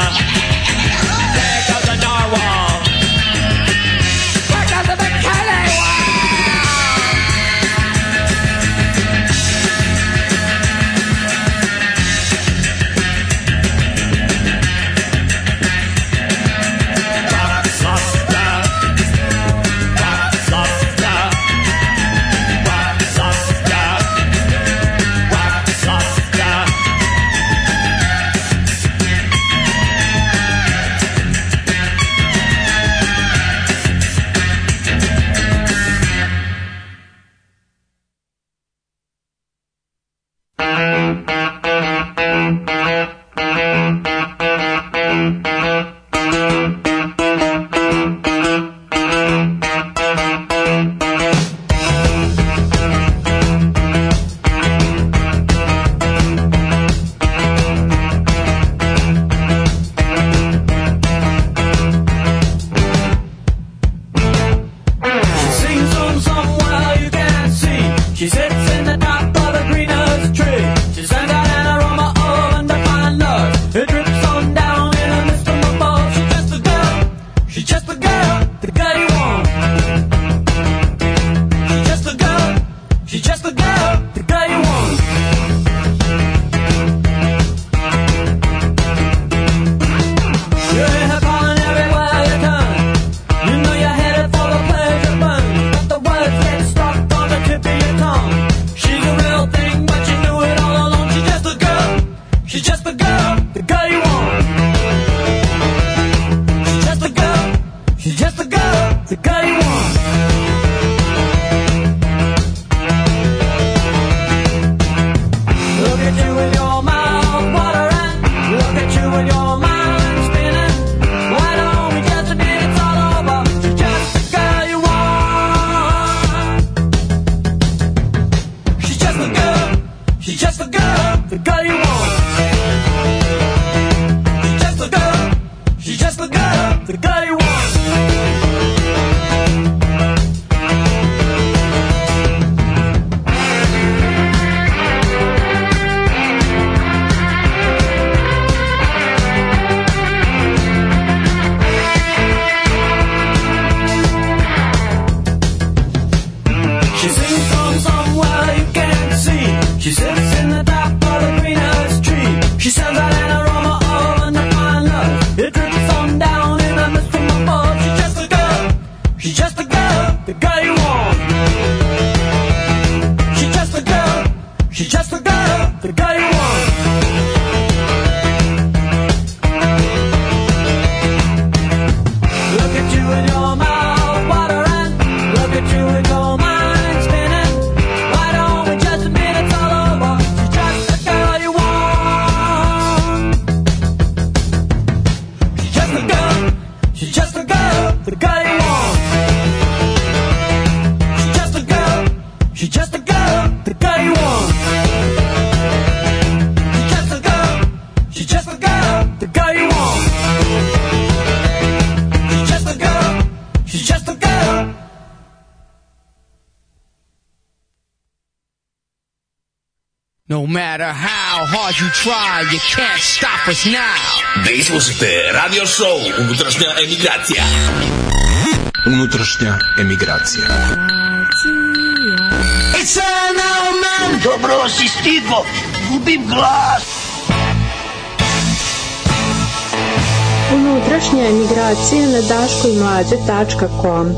There goes the narwhal. There goes the McKinley No matter how hard you try, you can't stop us now. Вие слушате радио шоу Уnutrašnja емиграция. Unutrašnja emigracija. It's an old man. Dobro si stigo, gubim glas. Unutrašnja emigracija na daškoimlađe.com.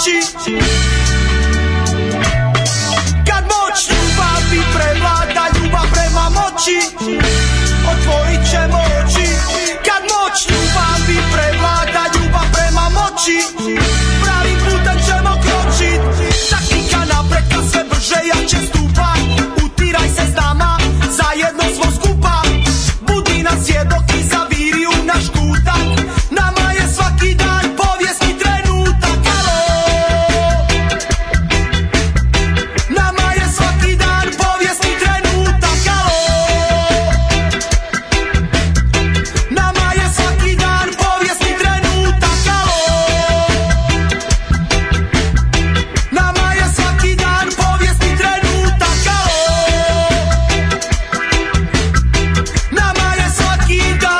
moći. Kad moć ljubavi prevlada, ljubav prema moći, otvorit ćemo oči. Kad moć ljubavi prevlada, ljubav prema moći, pravim putem ćemo kročit. Taktika napreka sve brže jače stupa, utiraj se s nama, zajedno smo skupa. Budi nas svjedok i zaviri u naš kutak, nama je svaki dan povijesni trenutak. Alo, nama je svaki dan povijesni trenutak. Alo, nama je svaki dan povijesni trenutak. Alo, nama je svaki dan povijesni trenutak. Alo, nama je svaki dan.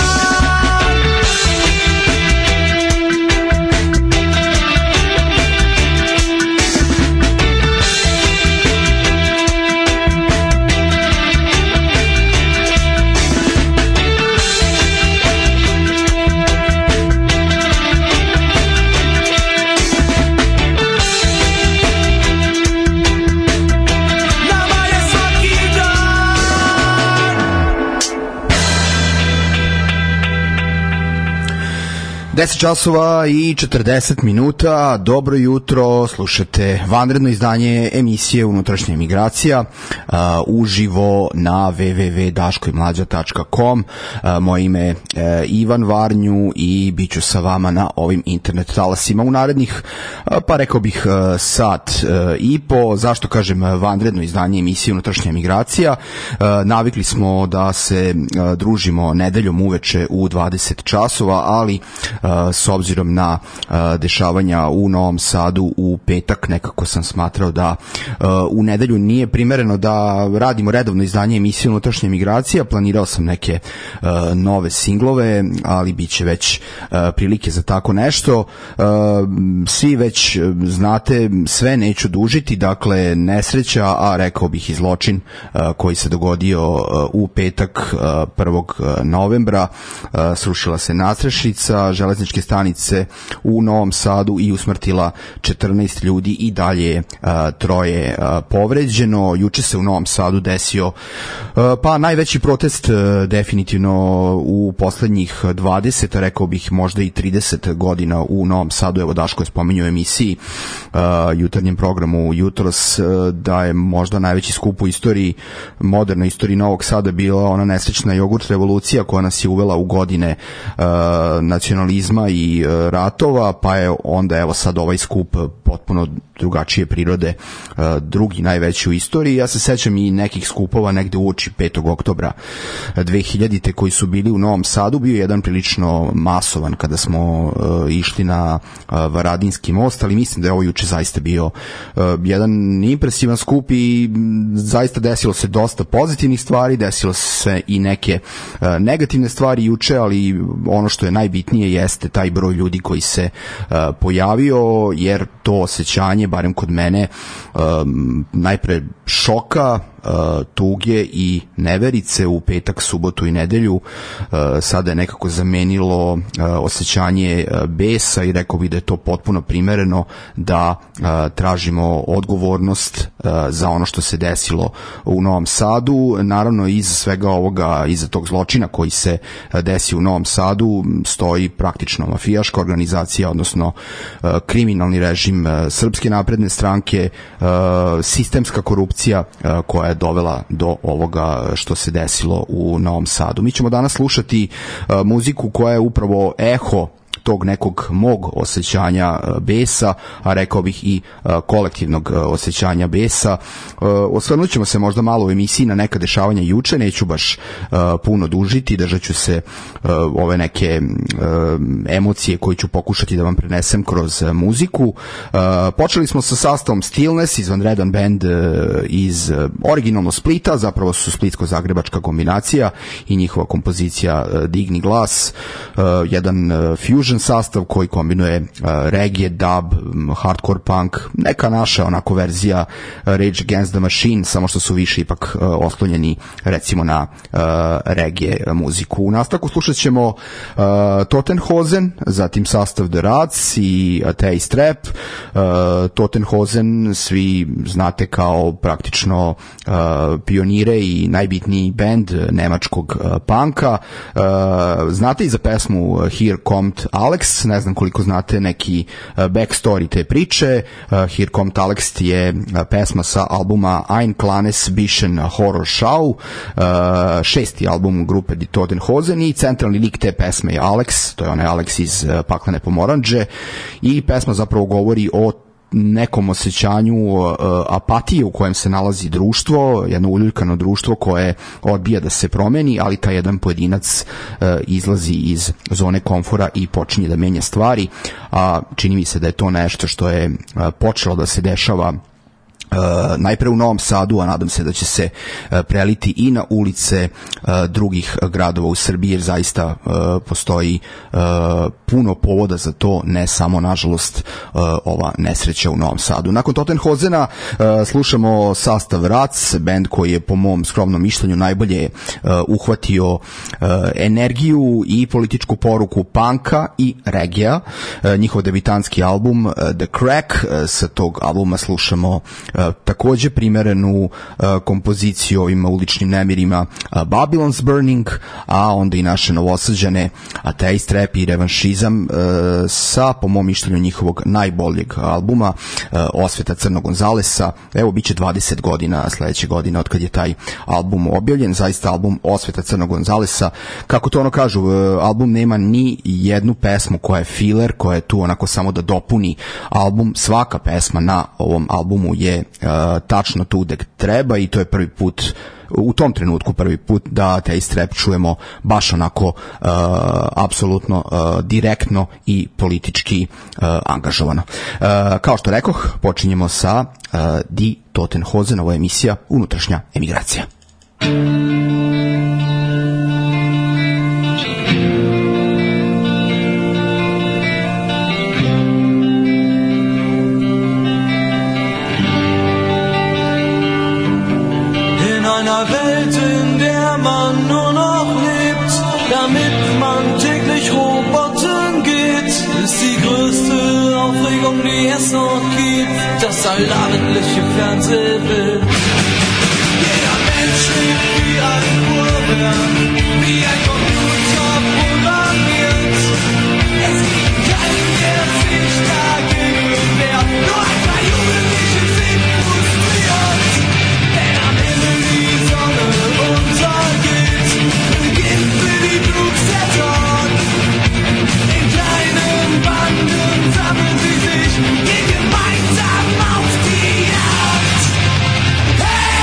10 časova i 40 minuta, dobro jutro, slušate vanredno izdanje emisije Unutrašnja emigracija uživo na www.daškoimlađa.com. Moje ime je Ivan Varnju i bit ću sa vama na ovim internet talasima u narednih, pa rekao bih sat i po. Zašto kažem vanredno izdanje emisije Unutrašnja emigracija? Navikli smo da se družimo nedeljom uveče u 20 časova, ali s obzirom na dešavanja u Novom Sadu u petak nekako sam smatrao da u nedelju nije primereno da radimo redovno izdanje emisije Unutrašnja emigracija. Planirao sam neke nove singlove, ali bit će već prilike za tako nešto. Svi već znate, sve neću dužiti, dakle nesreća, a rekao bih i zločin koji se dogodio u petak 1. novembra. Srušila se nadstrešnica železničke stanice u Novom Sadu i usmrtila 14 ljudi i dalje 3 povređeno. Juče se u Novom Sadu desio pa najveći protest definitivno u poslednjih 20, rekao bih možda i 30 godina u Novom Sadu. Evo Daško je spominjao u emisiji jutarnjem programu jutros da je možda najveći skup u istoriji, modernoj istoriji Novog Sada bila ona nesrećna jogurt revolucija koja nas je uvela u godine nacionalizma i ratova, pa je onda evo sad ovaj skup potpuno drugačije prirode, drugi najveći u istoriji. Ja se sećam i nekih skupova negde uoči 5. oktobra 2000-te koji su bili u Novom Sadu. Bio jedan prilično masovan kada smo išli na Varadinski most, ali mislim da je ovo juče zaista bio jedan impresivan skup i zaista desilo se dosta pozitivnih stvari, desilo se i neke negativne stvari juče, ali ono što je najbitnije jeste taj broj ljudi koji se pojavio, jer to osjećanje, barem kod mene, najpre šoka, tuge i neverice u petak, subotu i nedelju sada je nekako zamenilo osjećanje besa i rekao bih da je to potpuno primereno da tražimo odgovornost za ono što se desilo u Novom Sadu. Naravno, iza svega ovoga, iza tog zločina koji se desi u Novom Sadu stoji praktično mafijaška organizacija, odnosno kriminalni režim Srpske napredne stranke, sistemska korupcija koja je dovela do ovoga što se desilo u Novom Sadu. Mi ćemo danas slušati muziku koja je upravo eho tog nekog mog osjećanja besa, a rekao bih i kolektivnog osjećanja besa. Osvrnut ćemo se možda malo u emisiji na neka dešavanja juče, neću baš puno dužiti, držat ću se ove neke emocije koje ću pokušati da vam prenesem kroz muziku. Počeli smo sa sastavom Stillness, izvanredan band iz originalno Splita, zapravo su splitsko-zagrebačka kombinacija i njihova kompozicija Digni glas, jedan fusion složen sastav koji kombinuje reggae, dub, hardcore punk, neka naša onako verzija Rage Against the Machine, samo što su više ipak oslonjeni recimo na reggae muziku. U nastavku slušat ćemo Totenhosen, zatim sastav The Rats i Atheist Rap. Totenhosen svi znate kao praktično pionire i najbitniji bend nemačkog punka. Znate i za pesmu Here Kommt Alex, ne znam koliko znate neki backstory te priče. Here Kommt Alex je pesma sa albuma Ein kleines bisschen Horror Show, 6. album grupe Die Totenhosen, i centralni lik te pesme je Alex, to je onaj Alex iz Paklene pomoranđe, i pesma zapravo govori o nekom osjećanju apatije u kojem se nalazi društvo, jedno uljuljkano društvo koje odbija da se promeni, ali taj jedan pojedinac izlazi iz zone komfora i počinje da menja stvari, a čini mi se da je to nešto što je počelo da se dešava najpre u Novom Sadu, a nadam se da će se preliti i na ulice drugih gradova u Srbiji, jer zaista postoji puno povoda za to, ne samo nažalost ova nesreća u Novom Sadu. Nakon Totenhozena slušamo sastav Rats, bend koji je po mom skromnom mišljenju najbolje uhvatio energiju i političku poruku punka i reggae. Njihov debitanski album The Crack, sa tog albuma slušamo takođe primerenu kompoziciju ovim uličnim nemirima Babylon's Burning, a onda i naše novosađane Atheist Rap i Revanšizam sa, po mom mišljenju, njihovog najboljeg albuma Osveta Crnog Gonzalesa. Evo, bit će 20 godina sledeće godine od kad je taj album objavljen. Zaista album Osveta Crnog Gonzalesa, kako to ono kažu, album nema ni jednu pesmu koja je filler, koja je tu onako samo da dopuni album. Svaka pesma na ovom albumu je tačno tu gde treba, i to je prvi put, u tom trenutku prvi put da Atheist Rap čujemo baš onako apsolutno direktno i politički angažovano. Kao što rekoh, počinjemo sa Die Totenhosen, ovo je emisija Unutrašnja emigracija. Einer Welt, in der man nur noch lebt, damit man täglich Robotern geht, ist die größte Aufregung, die es noch gibt, das allabendliche Fernsehbild. Jeder Mensch lebt wie ein Uhrwerk, wie ein Computer programmiert. Es gibt keinen, der sich dagegen wehrt, nur ein paar Jugendliche sind frustriert. Denn am Ende die Sonne untergeht, beginnt für die Blues der Tag. In kleinen Banden sammeln sie sich, gehen gemeinsam auf die Jagd. Hey!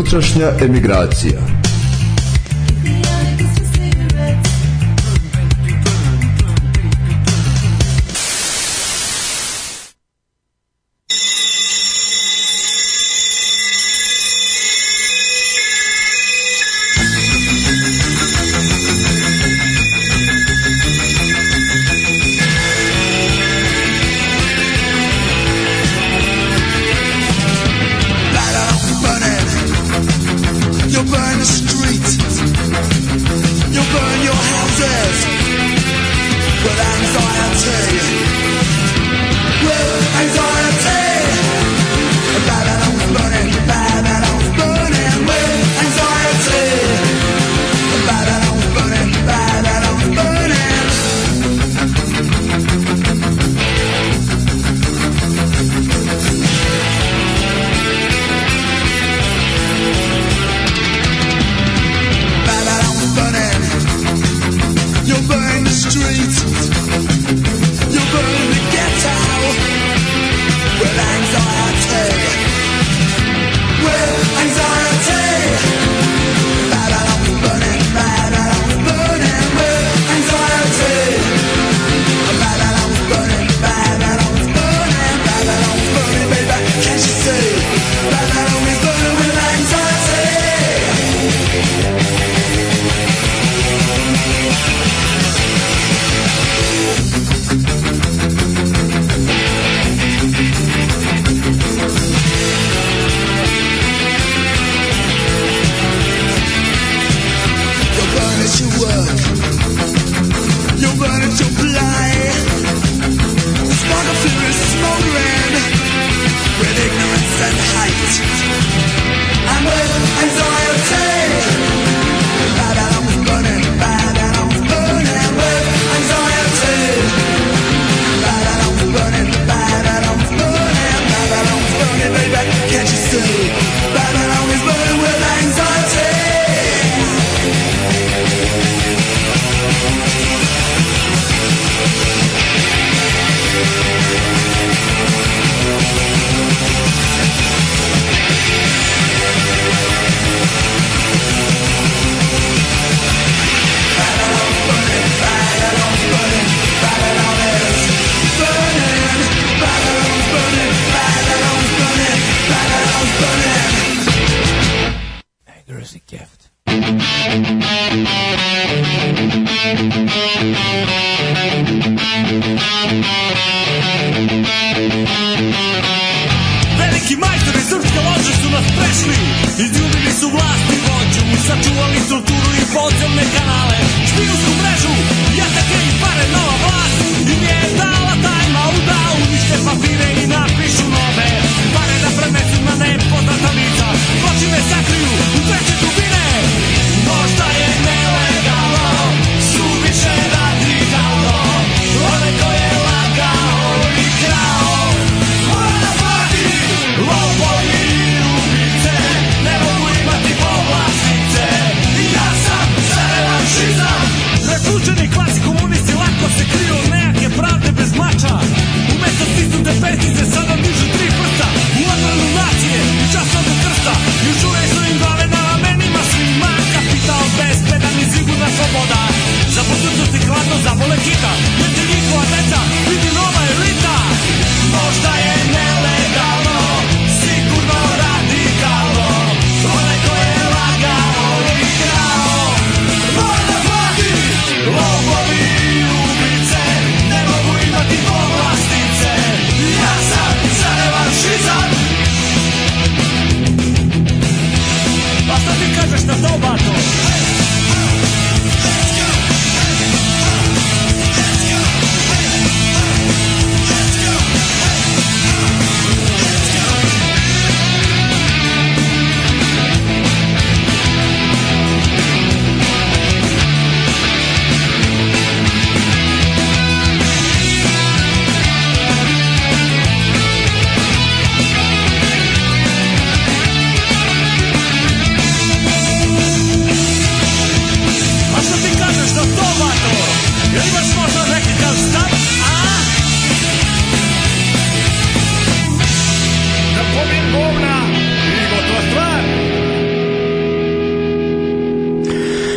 Unutrašnja emigracija. Revanšizam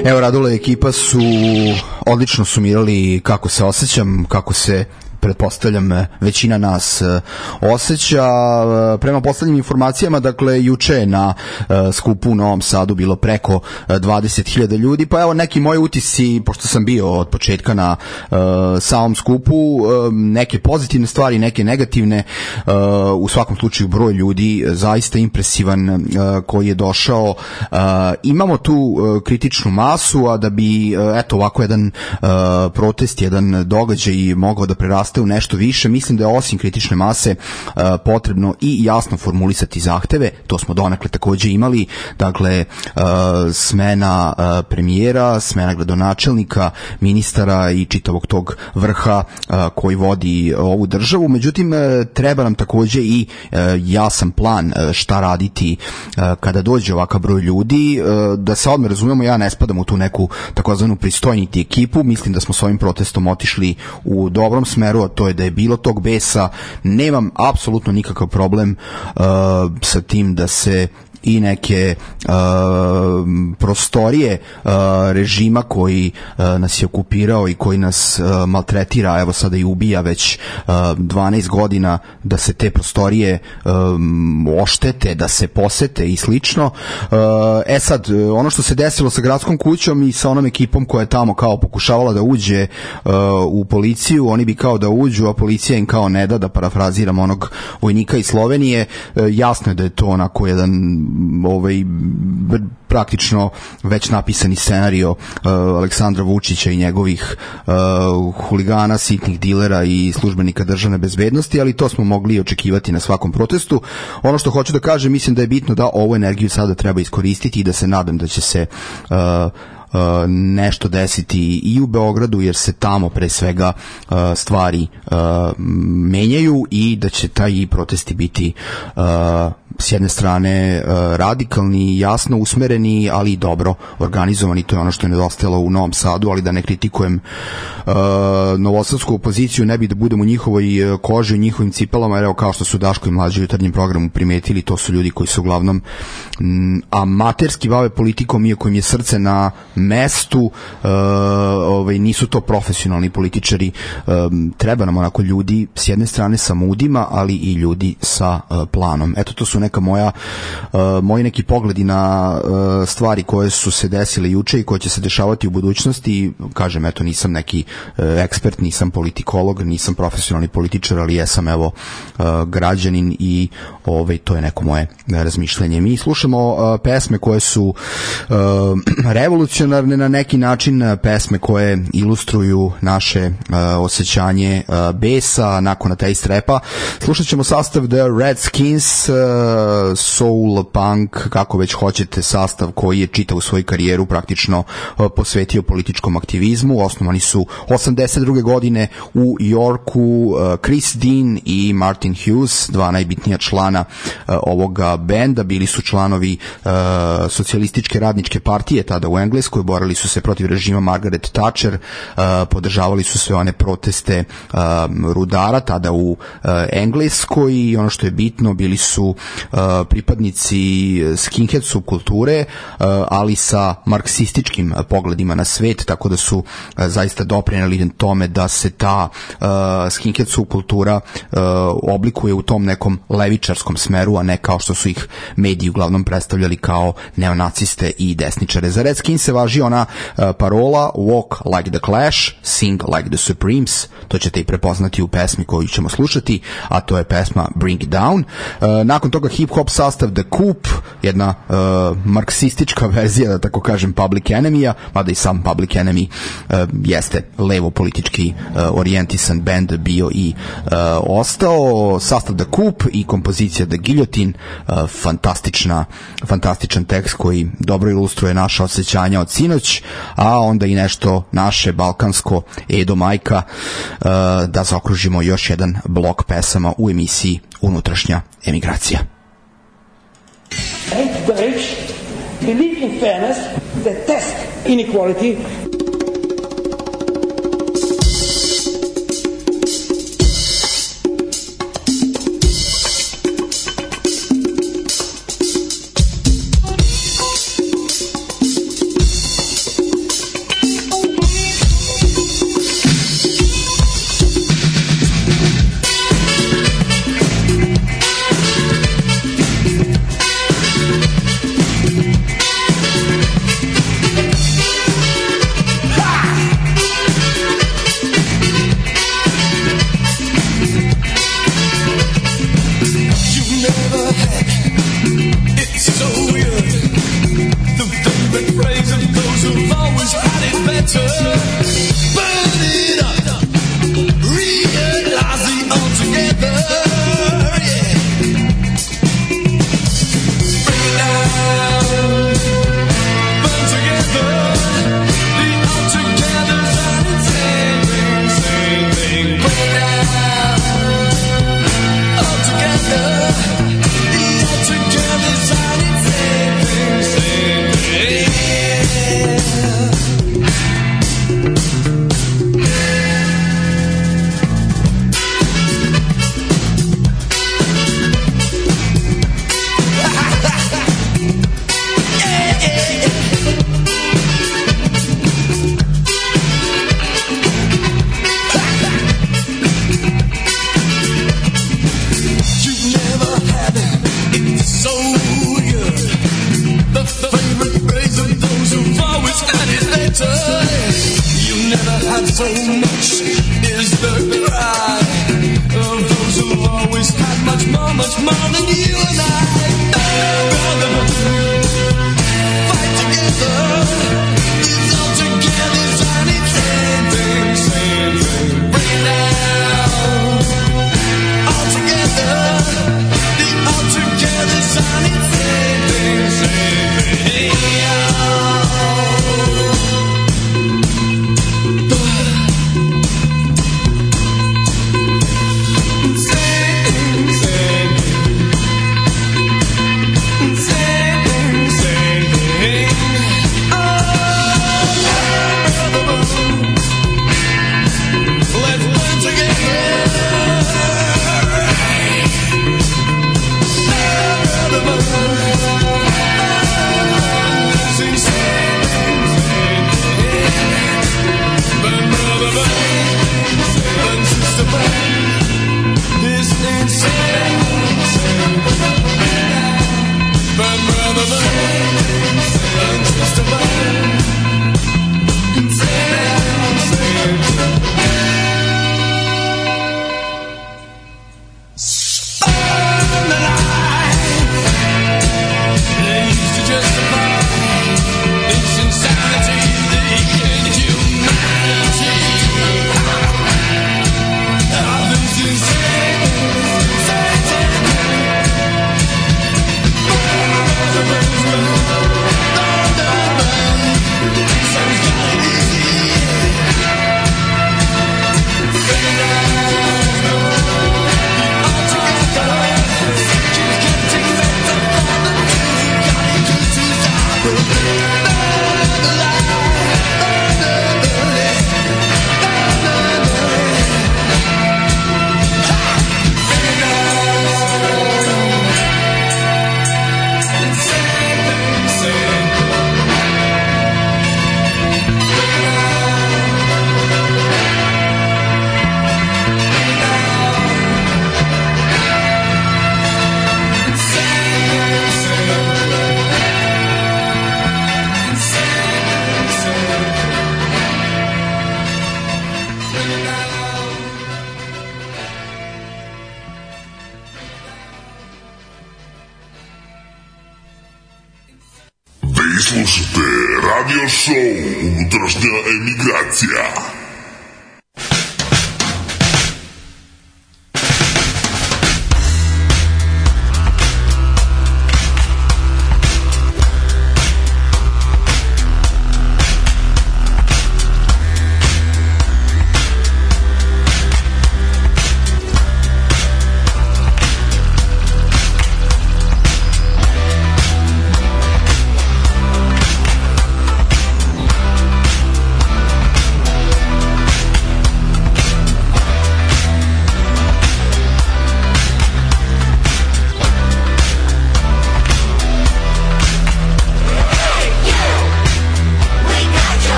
Evo, Radule ekipa su odlično sumirali kako se osjećam, kako se pretpostavljam većina nas osjeća. Prema poslednjim informacijama, dakle, juče je na skupu u Novom Sadu bilo preko 20.000 ljudi, pa evo neki moji utisci, pošto sam bio od početka na samom skupu, neke pozitivne stvari, neke negativne. U svakom slučaju broj ljudi zaista impresivan koji je došao. Imamo tu kritičnu masu, a da bi eto ovako jedan protest, jedan događaj mogao da preraste u nešto više, mislim da je osim kritične mase potrebno i jasno formulisati zahteve. To smo donekle takođe imali, dakle smena premijera, smena gradonačelnika, ministara i čitavog tog vrha koji vodi ovu državu. Međutim, treba nam takođe i jasan plan šta raditi kada dođe ovakav broj ljudi. Da se odmah razumemo, ja ne spadam u tu neku takozvanu pristojniti ekipu, mislim da smo s ovim protestom otišli u dobrom smeru, a to je da je bilo tog besa. Nemam apsolutno nikakav problem sa tim da se i neke prostorije režima koji nas je okupirao i koji nas maltretira, evo sada i ubija već 12 godina, da se te prostorije oštete, da se posete i slično. Sad, ono što se desilo sa gradskom kućom i sa onom ekipom koja je tamo kao pokušavala da uđe u policiju, oni bi kao da uđu, a policija im kao ne da parafraziram onog vojnika iz Slovenije. Jasno je da je to onako jedan praktično već napisani scenario Aleksandra Vučića i njegovih huligana, sitnih dilera i službenika državne bezbednosti, ali to smo mogli očekivati na svakom protestu. Ono što hoću da kažem, mislim da je bitno da ovu energiju sada treba iskoristiti i da se nadam da će se nešto desiti i u Beogradu, jer se tamo pre svega stvari menjaju i da će taj protesti biti s jedne strane radikalni, jasno usmereni, ali i dobro organizovani. To je ono što je nedostajalo u Novom Sadu, ali da ne kritikujem novosadsku opoziciju, ne bi da budem u njihovoj koži, u njihovim cipelama, jer evo, kao što su Daško i Mlađe u jutarnjem programu primetili, to su ljudi koji su uglavnom amaterski bave politikom, iako im je srce na mestu, nisu to profesionalni političari. Treba nam onako ljudi s jedne strane sa mudima, ali i ljudi sa planom. Eto, to su neka moji neki pogledi na stvari koje su se desile juče i koje će se dešavati u budućnosti. Kažem, eto, nisam neki ekspert, nisam politikolog, nisam profesionalni političar, ali jesam evo građanin i to je neko moje razmišljanje. Mi slušamo pesme koje su revolucionarne na neki način, pesme koje ilustruju naše osjećanje besa nakon ateist repa. Slušat ćemo sastav The Redskins, soul, punk, kako već hoćete, sastav koji je čitavu svoju karijeru praktično posvetio političkom aktivizmu. Osnovani su 82. godine u Yorku. Chris Dean i Martin Hughes, dva najbitnija člana ovoga benda, bili su članovi socijalističke radničke partije tada u Engleskoj, borili su se protiv režima Margaret Thatcher, podržavali su sve one proteste rudara tada u Engleskoj i ono što je bitno, bili su pripadnici skinhead subkulture, ali sa marksističkim pogledima na svet, tako da su zaista doprineli tome da se ta skinhead subkultura oblikuje u tom nekom levičarskom smeru, a ne kao što su ih mediji uglavnom predstavljali kao neonaciste i desničare. Za Redskins se važi ona parola Walk like the Clash, Sing like the Supremes. To ćete i prepoznati u pesmi koju ćemo slušati, a to je pesma Bring It Down. Nakon toga hip-hop sastav The Coup, jedna marksistička verzija, da tako kažem, Public Enemy-a, mada i sam Public Enemy jeste levo politički orijentisan band bio i ostao. Sastav The Coup i kompozicija The Guillotine, fantastičan tekst koji dobro ilustruje naša osjećanja od sinoć, a onda i nešto naše balkansko Edo Majka, da zaokružimo još jedan blok pesama u emisiji Unutrašnja emigracija. Hate the rich, believe in fairness, detest inequality. so much is the cry of those who've always had much more than you and I. Brother, fight together. It's all together, tiny, same thing. Bring it down. All together, the all together, tiny, same thing. Slušate radio show Unutrašnja emigracija.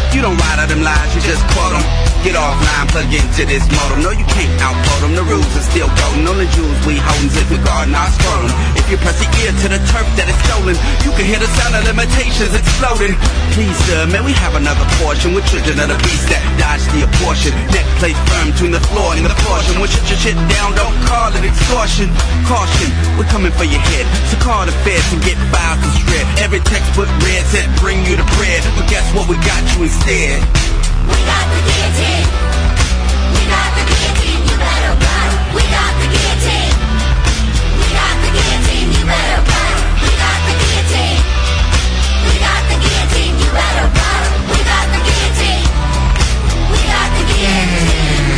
You don't ride out them lies, you just quote them. Get offline, plug into this modem. No, you can't outvote them, the rules are still golden. Only jewels we holdin' if we guardin' our scrotum. If you press the ear to the turf that is stolen, you can hear the sound of limitations exploding. Please, sir, may we have another portion? We're children of the beast that dodge the abortion. Neck placed firm between the floor and the portion. When shut your shit down, don't call it extortion. Caution, we're coming for your head. So call the feds and get files and shred. Every textbook read said bring you the bread, but guess what, we got you instead. We got the guillotine. We got the guillotine. You better run. We got the guillotine. We got the guillotine. You better run. We got the guillotine. We got the guillotine. You better run. We got the guillotine. We got the guillotine.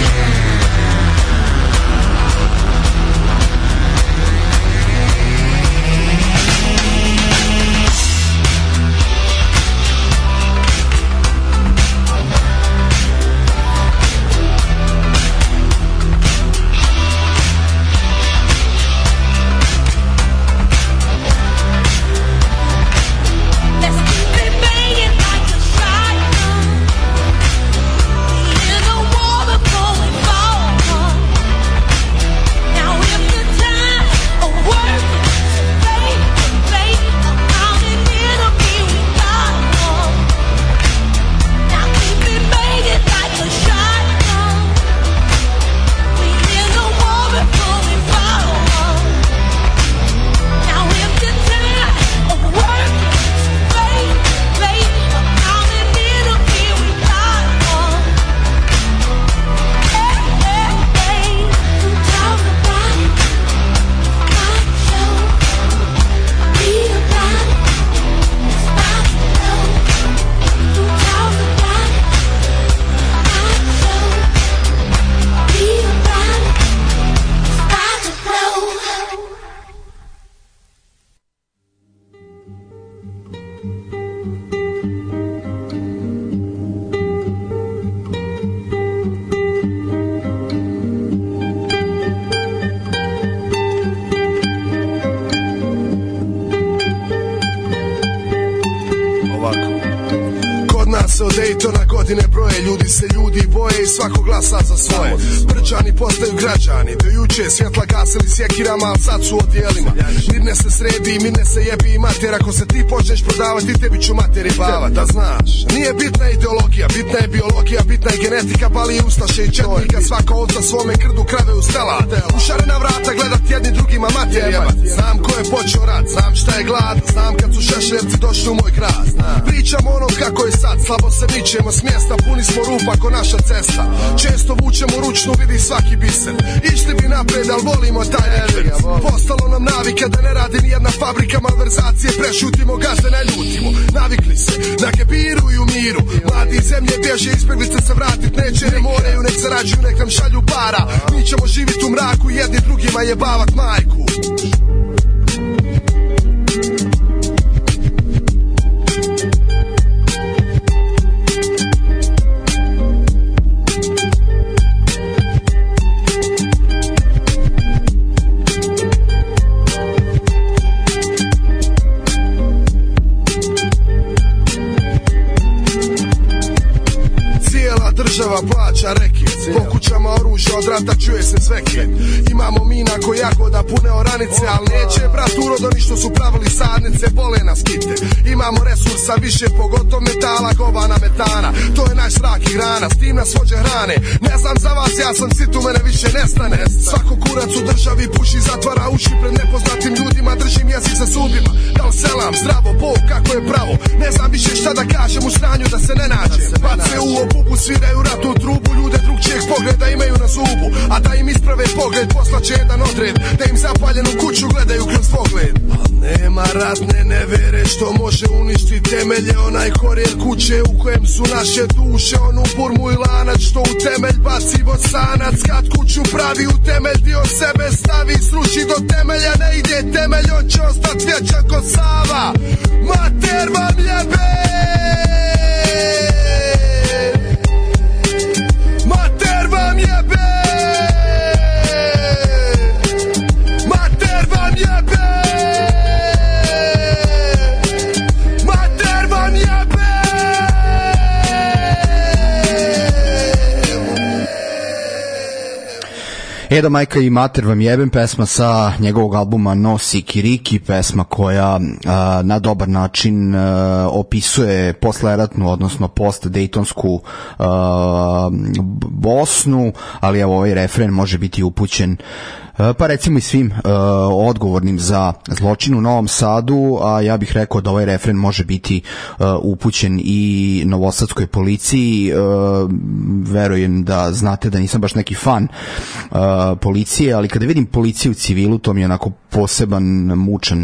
Od Daytona godine broje, ljudi se ljudi boje i svako glasa za svoje. Brčani postaju građani, do juče svjetla gasili sjekirama, al sad su odjelima. Mirne se sredi, mirne se jebi i mater, ako se ti počneš prodavati, tebi ću mater jebavat, da znaš. Nije bitna ideologija, bitna je biologija, bitna je genetika, bali i ustaše i četnika, svaka ovca svome krdu krave u stela. U šarena vrata gledat jedni drugima mater jebat. Znam ko je počeo rat, znam šta je glad, znam kad su šešljevci došli u moj grad. Pričamo ono kako je sad, slabo se mičemo s mjesta, puni smo rupa ko naša cesta. Često vučemo ručnu, vidi svaki biser. Išli bi napred, al volimo taj rekvert. Postalo nam navike da ne radi nijedna fabrika, malverzacije prešutimo, gazde ne ljutimo. Navikli se na gebiru i u miru. Mladi zemlje bježe, izbjeglice se vratit neće, ne moraju, nek zarađuju, nek nam šalju para. Mi ćemo živit u mraku i jedni drugima jebavat majku. Država plaća reke, po kućama oružja od rata čuje se zveke. Imamo mina ko jagoda pune oranice, al neće brat urodo ni što su pravili sadnice, bole nas kite. Imamo resursa više, pogotovo metala, govana, metana. To je naš zrak i hrana, s tim nas vođe hrane. Ne znam za vas, ja sam sit, u mene više nestane. Svako kurac u državi puši, zatvara uši pred nepoznatim ljudima, držim jezik sa zubima. Dal selam, zdravo, Bog, kako je pravo. Ne znam više šta da kažem u stanju da se ne nađem. Bace u obubu, sviraju ratnu trubu, ljude drugčijeg pogleda imaju na zubu. A da im isprave pogled, poslaće jedan odred, da im zapaljenu kuću gledaju kroz pogled. Nema ratne nevere što može uništiti temelje, onaj korijen kuće u kojem su naše duše, onu burmu i lanac što u temelj baci bosanac. Kad kuću pravi u temelj, dio sebe stavi, sruči do temelja, ne ide temelj, on će ostat vječan ko Sava. Mater vam jebe! Mater vam jebe! Mater vam jebe! Mater vam jebe! Edo Majka i Mater vam jebem, pesma sa njegovog albuma No Sikiriki, pesma koja na dobar način opisuje posleratnu, odnosno post-dejtonsku Bosnu, ali evo ovaj refren može biti upućen pa recimo i svim odgovornim za zločin u Novom Sadu, a ja bih rekao da ovaj refren može biti upućen i novosadskoj policiji. Verujem da znate da nisam baš neki fan policije, ali kada vidim policiju u civilu, to mi je onako posebnu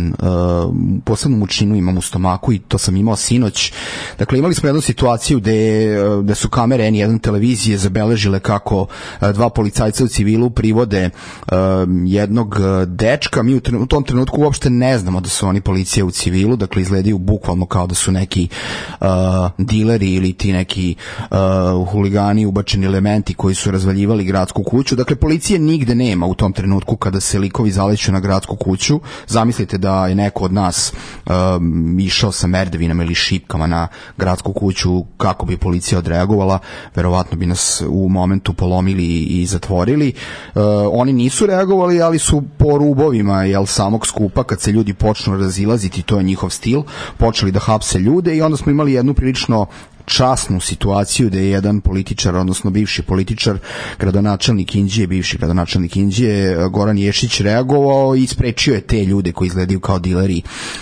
mučinu imam u stomaku i to sam imao sinoć. Dakle, imali smo jednu situaciju gde su kamere N1 televizije zabeležile kako dva policajca u civilu privode jednog dečka. Mi u tom trenutku uopšte ne znamo da su oni policija u civilu, dakle izgledaju bukvalno kao da su neki dileri ili ti neki huligani, ubačeni elementi koji su razvaljivali gradsku kuću. Dakle, policije nigde nema u tom trenutku kada se likovi zaleću na gradsku kuću. Zamislite da je neko od nas išao sa merdevinama ili šipkama na gradsku kuću, kako bi policija odreagovala? Verovatno bi nas u momentu polomili i zatvorili. Oni nisu reagovali, ali su po rubovima samog skupa, kad se ljudi počnu razilaziti, to je njihov stil, počeli da hapse ljude i onda smo imali jednu prilično časnu situaciju da je jedan političar, odnosno bivši političar, bivši gradonačelnik Inđije, Goran Ješić, reagovao i sprečio je te ljude koji izgledaju kao dileri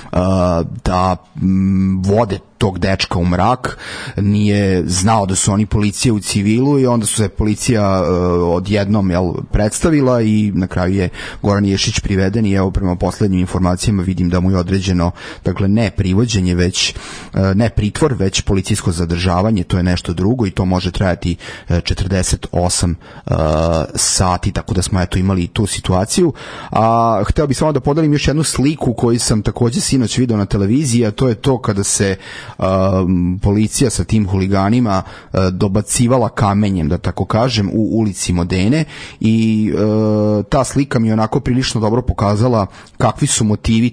da vode tog dečka u mrak. Nije znao da su oni policija u civilu i onda su se policija odjednom predstavila i na kraju je Goran Ješić priveden i evo prema poslednjim informacijama vidim da mu je određeno, dakle ne privođenje, već ne pritvor, već policijsko zadržavanje. To je nešto drugo i to može trajati 48 sati, tako da smo eto imali tu situaciju. A hteo bih samo da podelim još jednu sliku koju sam takođe sinoć video na televiziji, a to je to kada se policija sa tim huliganima dobacivala kamenjem, da tako kažem, u ulici Modene i ta slika mi je onako prilično dobro pokazala kakvi su motivi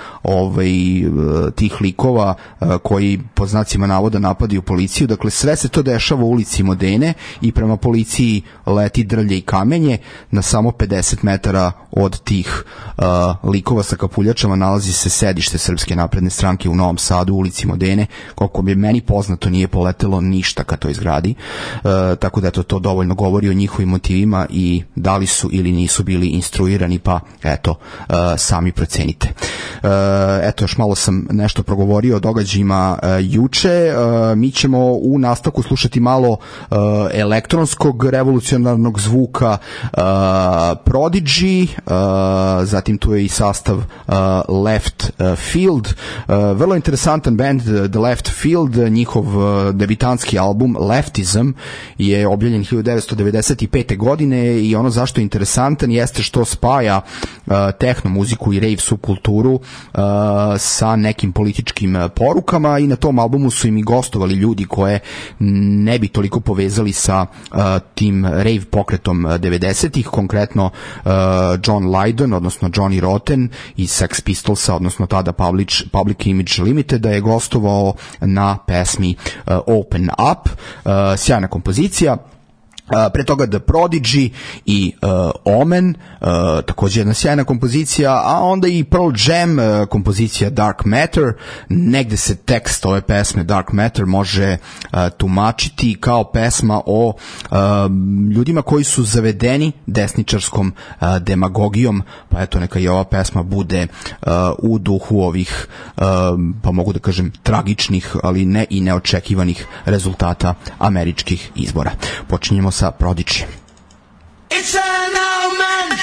tih likova koji po znacima navoda napadaju policiju. Dakle, sve se to dešava u ulici Modene i prema policiji leti drlje i kamenje. Na samo 50 metara od tih likova sa kapuljačama nalazi se sedište Srpske napredne stranke u Novom Sadu, u ulici Modene. Koliko bi meni poznato, nije poletelo ništa ka toj zgradi, tako da to dovoljno govori o njihovim motivima i da li su ili nisu bili instruirani, pa eto, sami procenite. Eto, još malo sam nešto progovorio o događajima juče. Mi ćemo u nastavku slušati malo elektronskog revolucionarnog zvuka Prodigy, zatim tu je i sastav Left Field, vrlo interesantan band The Left Field. Njihov debitanski album Leftism je objavljen 1995. godine i ono zašto je interesantan jeste što spaja tehno muziku i rave subkulturu sa nekim političkim porukama i na tom albumu su im i gostovali ljudi koje ne bi toliko povezali sa tim rave pokretom 90-ih, konkretno John Lydon, odnosno Johnny Rotten iz Sex Pistolsa, odnosno tada Public Image Limited, da je gostovao na pesmi Open Up, sjajna kompozicija. Pre toga The Prodigy i Omen, također jedna sjajna kompozicija, a onda i Pearl Jam, kompozicija Dark Matter. Negde se tekst ove pesme Dark Matter može tumačiti kao pesma o ljudima koji su zavedeni desničarskom demagogijom, pa eto neka i ova pesma bude u duhu ovih, pa mogu da kažem, tragičnih, ali ne i neočekivanih rezultata američkih izbora. Počinjemo sa Prodigy. It's an omen.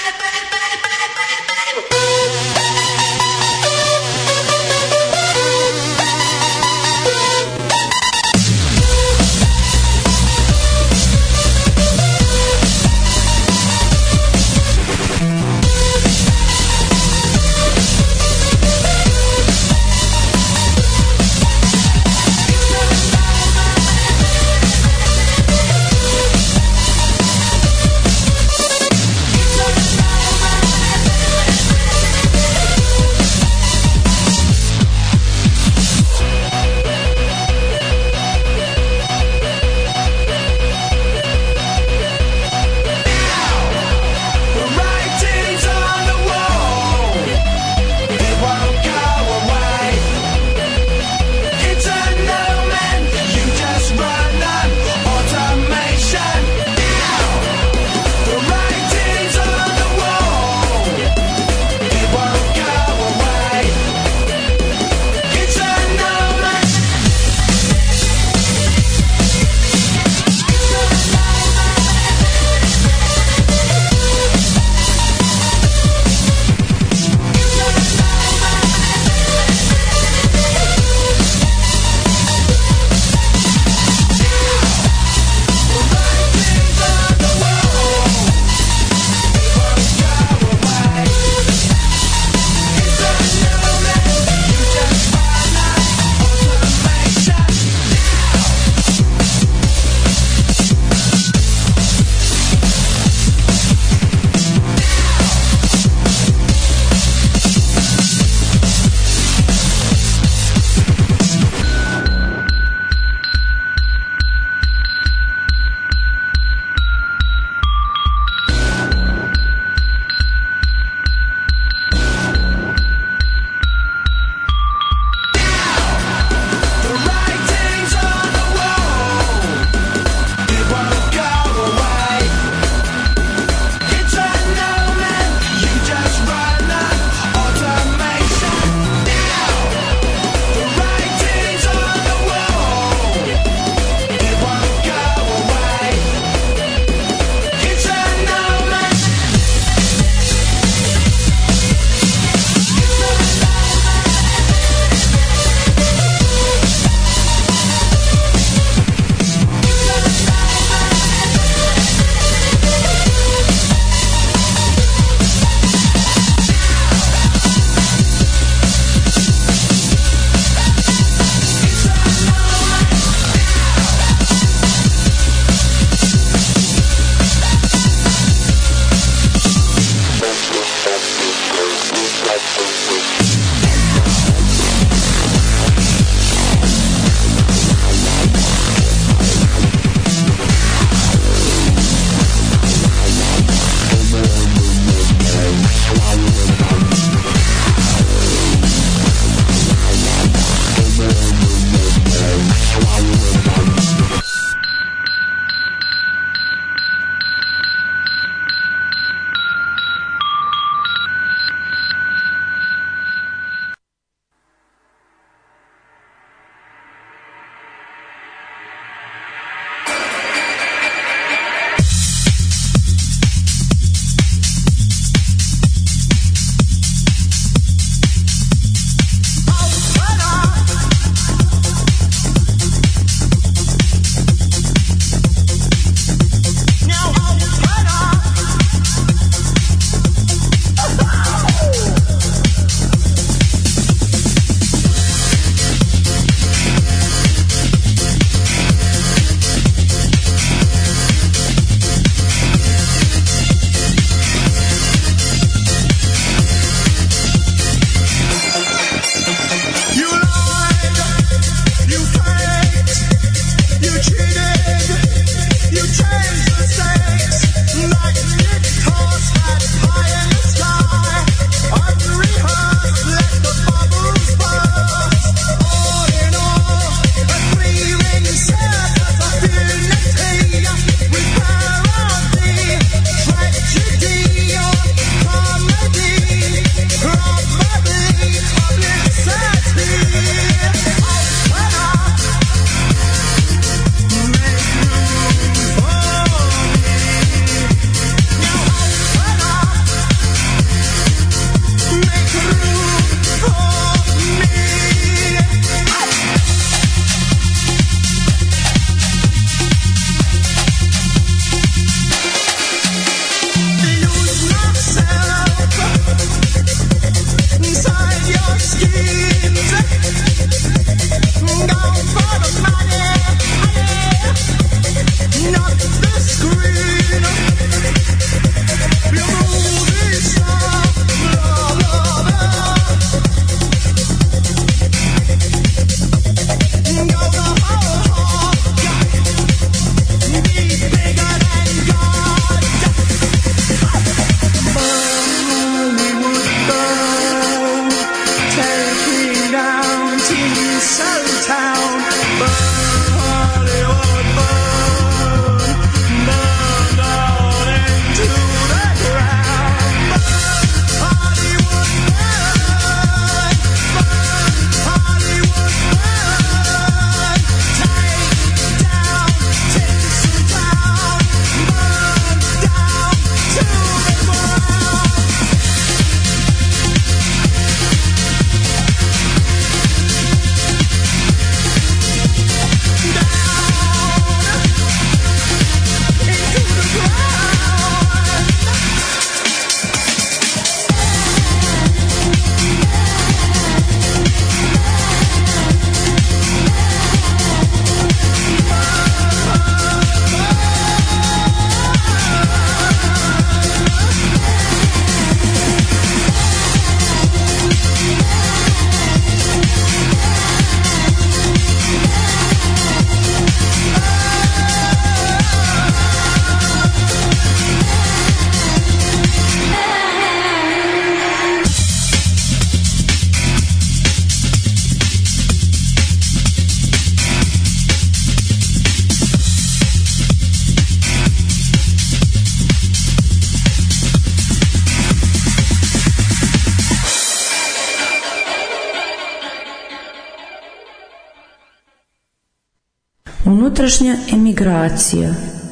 Unutrašnja emigracija.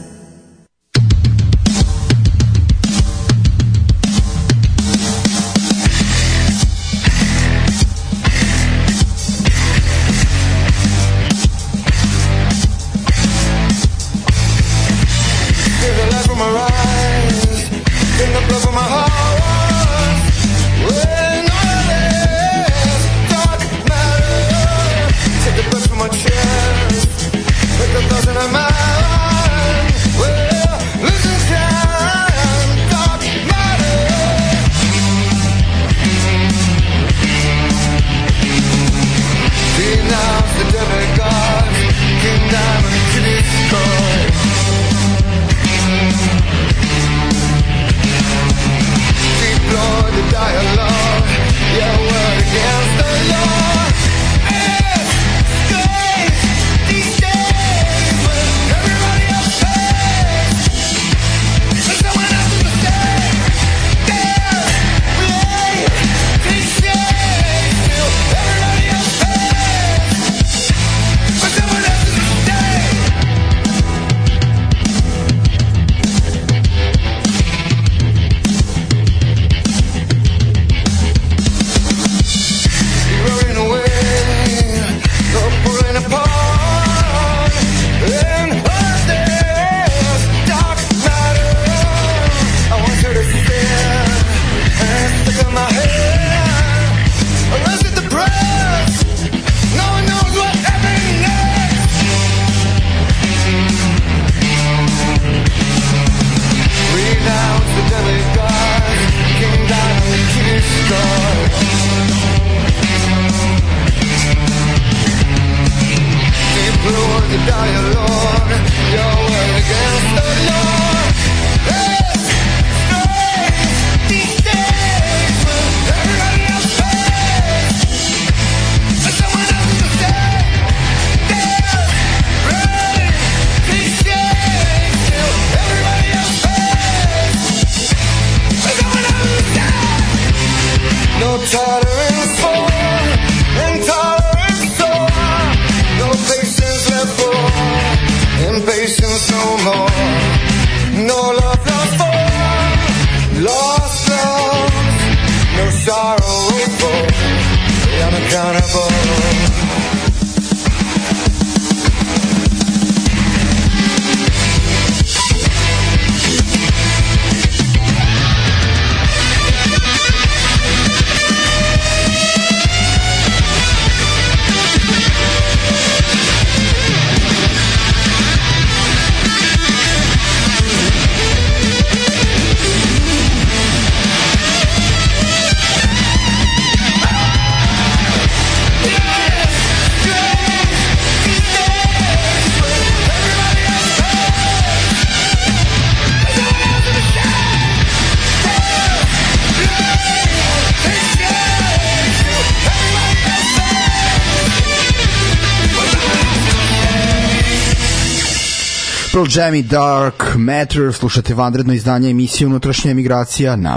Pearl Jam i Dark Matter, slušate vanredno izdanje emisije Unutrašnja emigracija na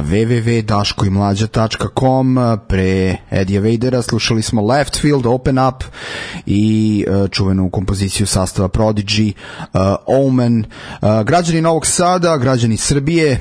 www.daškoimlađa.com. Pre Eddie Vadera slušali smo Left Field, Open Up i čuvenu kompoziciju sastava Prodigy, Omen. Građani Novog Sada, građani Srbije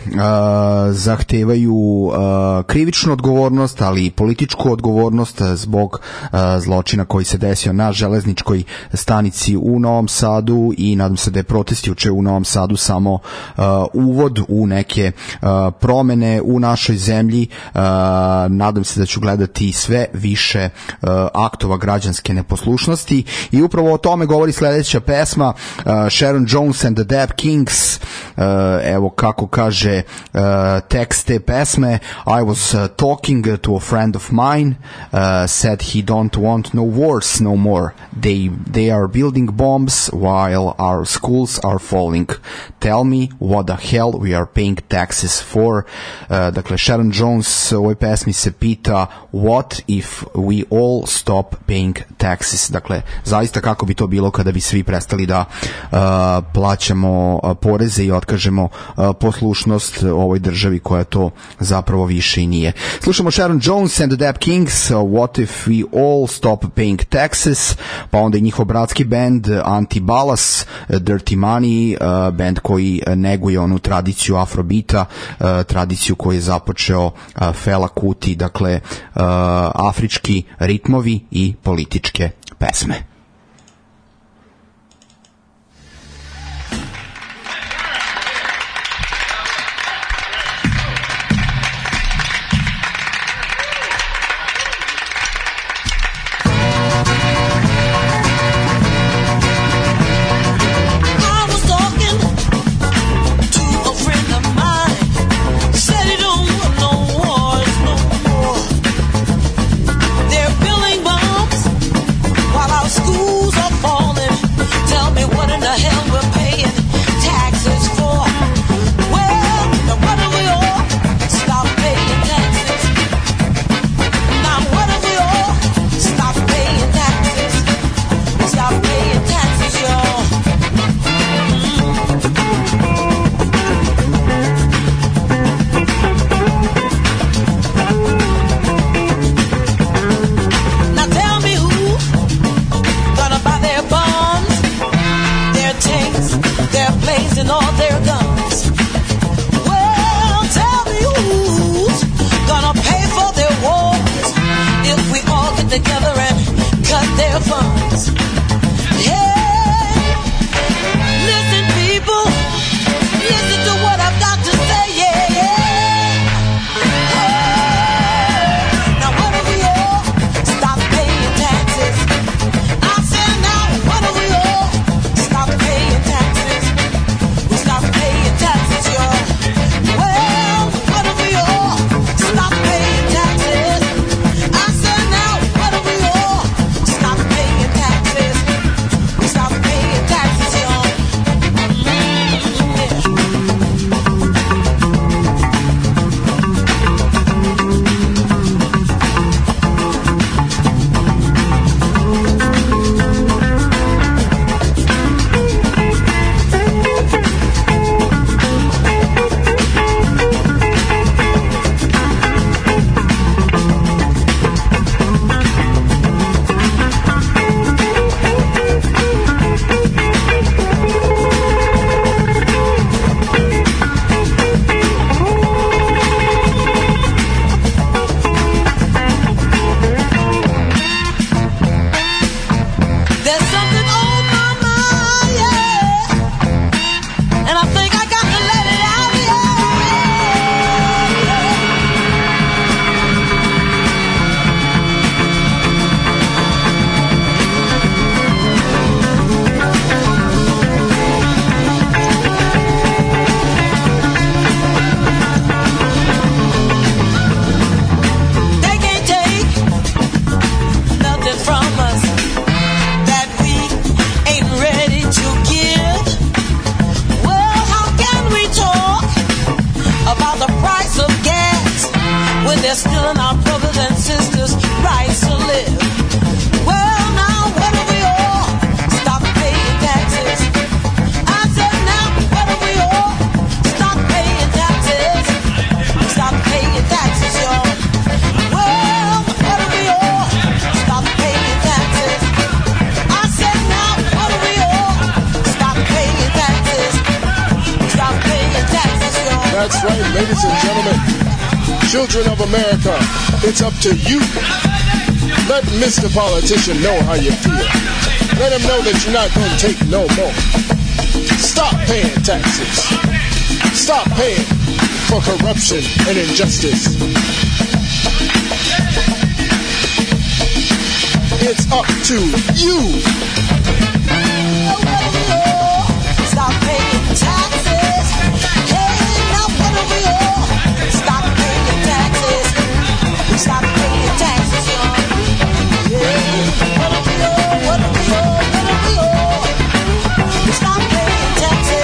zahtevaju krivičnu odgovornost, ali i političku odgovornost zbog zločina koji se desio na železničkoj stanici u Novom Sadu i nadam se da je protest juče u Novom Sadu samo uvod u neke promene u našoj zemlji. Nadam se da ću gledati sve više aktova građanske neposlušnosti i upravo o tome govori sledeća pesma, Sharon Jones and the Dap Kings. Evo kako kaže tekst te pesme: I was talking to a friend of mine, said he don't want no wars no more. They are building bombs while our schools are are falling. Tell me what the hell we are paying taxes for. Dakle, Sharon Jones u ovoj pesmi se pita what if we all stop paying taxes. Dakle, zaista kako bi to bilo kada bi svi prestali da plaćamo poreze i otkažemo poslušnost ovoj državi koja to zapravo više i nije. Slušamo Sharon Jones and the Dap Kings, What if we all stop paying taxes, pa onda i njihov bratski band Anti-Balas, Dirty Money, band koji neguje onu tradiciju afrobita, tradiciju koju je započeo Fela Kuti, dakle afrički ritmovi i političke pesme. That's right, ladies and gentlemen, children of America, it's up to you. Let Mr. Politician know how you feel. Let him know that you're not going to take no more. Stop paying taxes. Stop paying for corruption and injustice. It's up to you. Stop paying taxes. Hey, now what do we all? Stop paying taxes. Stop paying taxes, y'all. Yeah, what do we all? What do we all? What do we all? Stop paying taxes.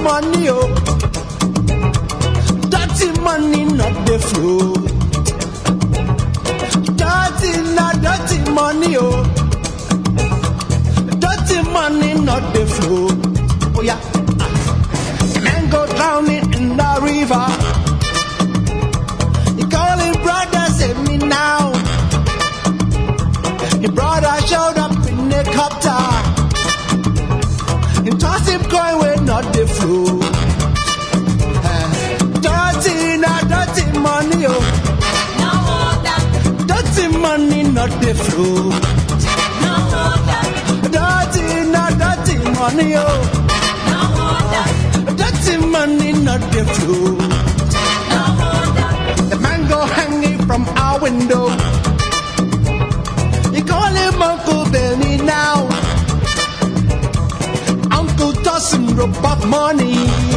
money, oh. Dirty money, not the flow. Dirty, not dirty money, oh. Dirty money, not the flow. Oh yeah. Man go drowning in the river. He call his brother, save me now. His brother showed up in a copter. He tossed him coin where not the flow. Dirty, not dirty money, oh. No water. Dirty money, not the flow. No water. Dirty, not dirty money, oh. No water. Dirty money, not the flow. No water. The man go hanging from our window. He call him Uncle Benny now. Uncle toss him rope of money.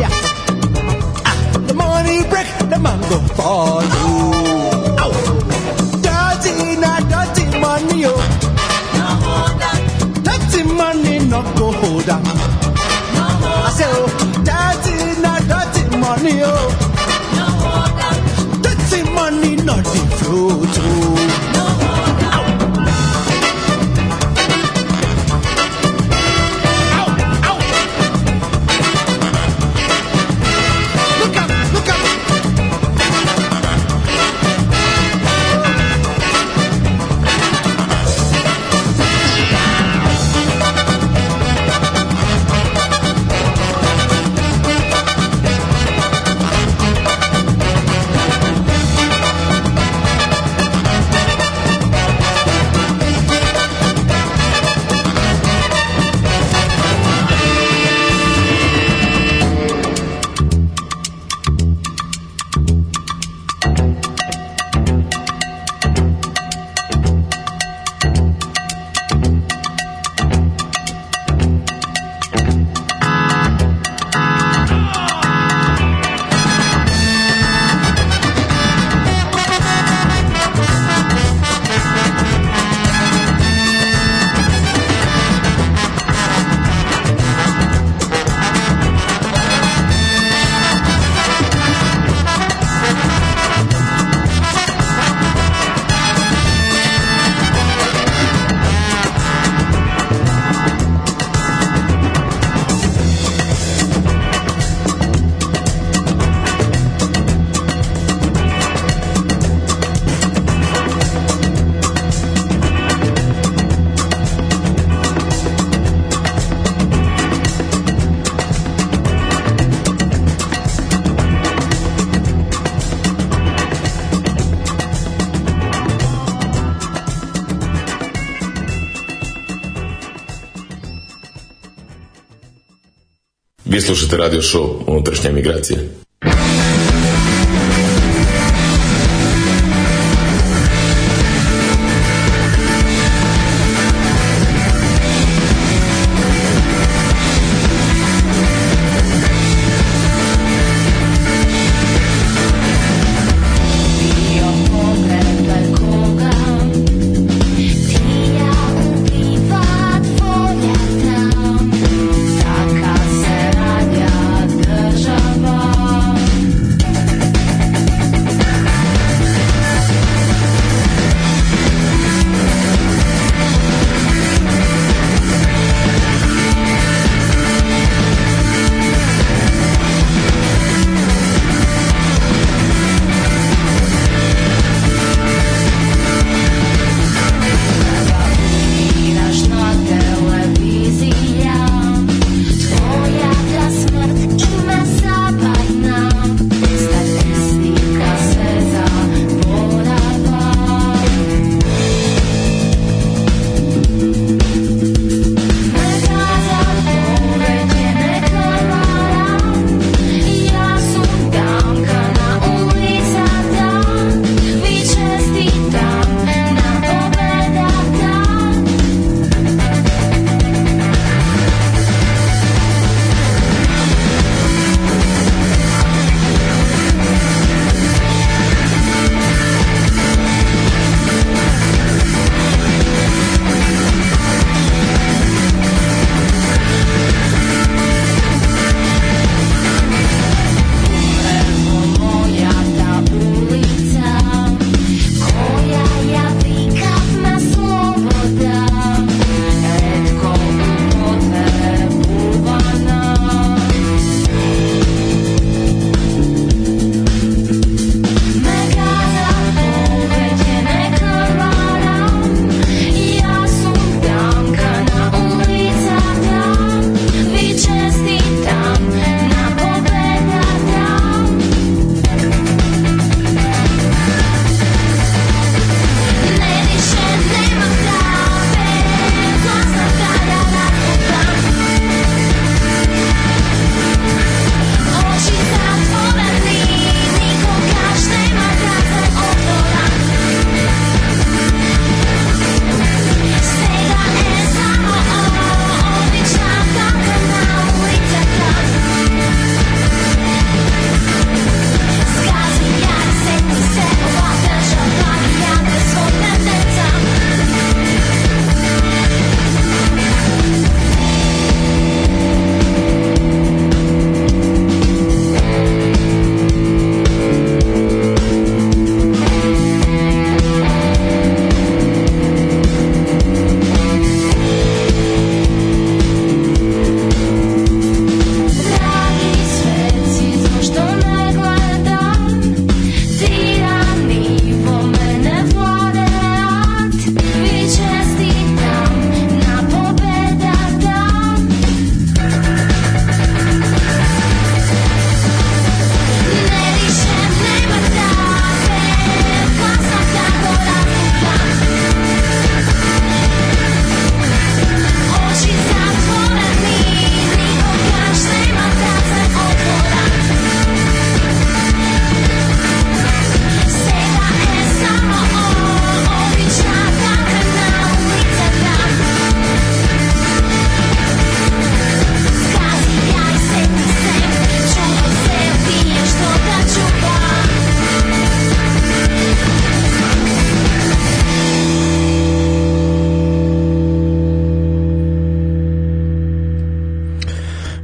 The money break, the man go fall. Ow. Dirty, not dirty money, oh. No water. Dirty money, not go hold on. No water. I say, oh, dirty, not dirty money, oh. No water. Dirty money, not the flow too. No water. Ow, ow. Look up, look up. Vi slušate radio show Unutrašnja emigracija. Taka se radia država.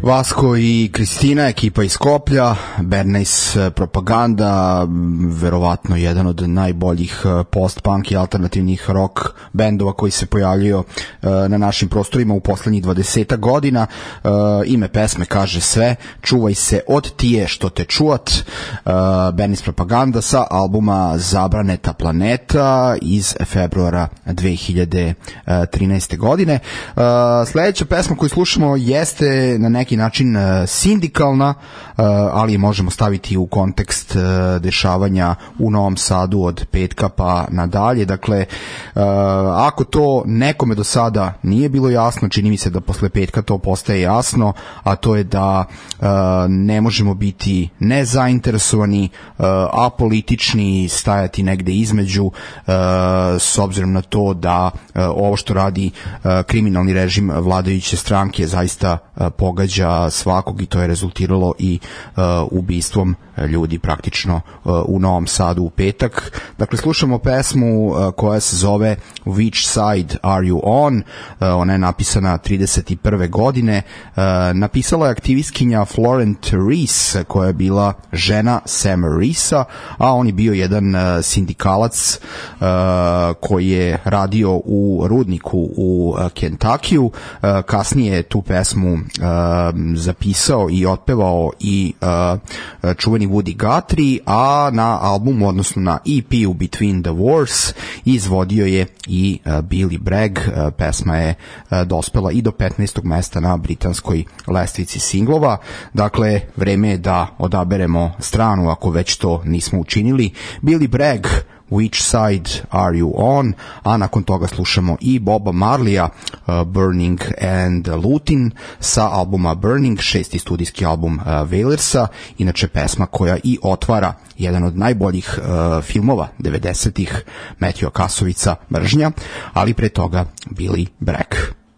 Vasko i Kristina, ekipa iz Skoplja, Bernays Propaganda, verovatno jedan od najboljih post-punk i alternativnih rock bendova koji se pojavljio na našim prostorima u poslednjih 20 godina. Ime pesme kaže sve, čuvaj se od tije što te čuvat. Bernays Propaganda sa albuma Zabraneta planeta iz februara 2013. godine. Sledeća pesma koju slušamo jeste na neki način sindikalna, ali možemo staviti u kontekst dešavanja u Novom Sadu od petka pa nadalje. Dakle, ako to nekome do sada nije bilo jasno, čini mi se da posle petka to postaje jasno, a to je da ne možemo biti nezainteresovani, apolitični, stajati negde između, s obzirom na to da ovo što radi kriminalni režim vladajuće stranke zaista pogađa svakog i to je rezultiralo i ubistvom ljudi praktično u Novom Sadu u petak. Dakle, slušamo pesmu koja se zove Which Side Are You On? Ona je napisana 31. godine. Napisala je aktivistkinja Florence Reese, koja je bila žena Sama Reesa, a on je bio jedan sindikalac koji je radio u rudniku u Kentuckiju. Kasnije je tu pesmu zapisao i otpevao i čuveni Woody Guthrie, a na albumu, odnosno na EP-u Between the Wars izvodio je i Billy Bragg. Pesma je dospela i do 15. mesta na britanskoj lestvici singlova. Dakle, vreme je da odaberemo stranu ako već to nismo učinili. Billy Bragg, Which Side Are You On? A nakon toga slušamo i Boba Marleya, Burning and Looting sa albuma Burning, 6. studijski album Wailersa, inače pesma koja i otvara jedan od najboljih filmova 90-ih, Matthew Kasovica, Mržnja, ali pre toga Billy Bragg.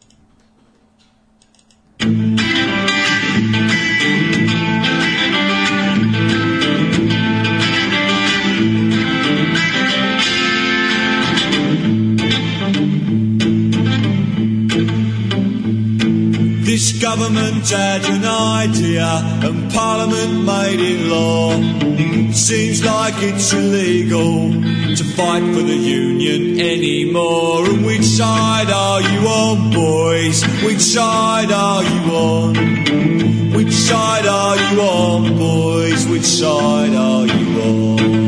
This government had an idea and Parliament made it law. Seems like it's illegal to fight for the union anymore. And which side are you on, boys? Which side are you on? Which side are you on, boys? Which side are you on?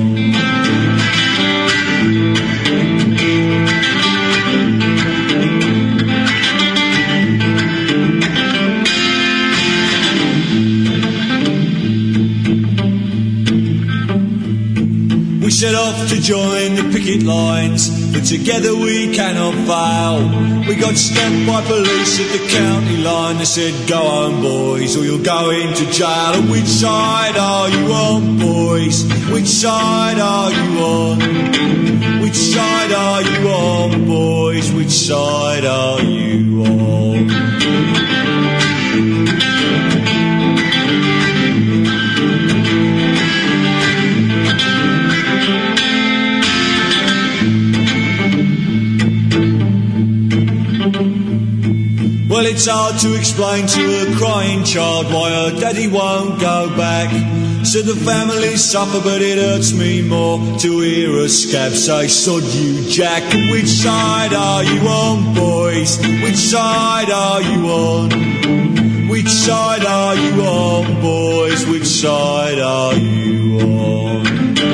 We set off to join the picket lines, but together we cannot fail. We got stopped by police at the county line. They said, go home, boys, or you'll go into jail. And which side are you on, boys? Which side are you on? Which side are you on, boys? Which side are you on? Well, it's hard to explain to a crying child why her daddy won't go back. So the family suffer, but it hurts me more to hear a scab say, sod you, Jack. Which side are you on, boys? Which side are you on? Which side are you on, boys? Which side are you on?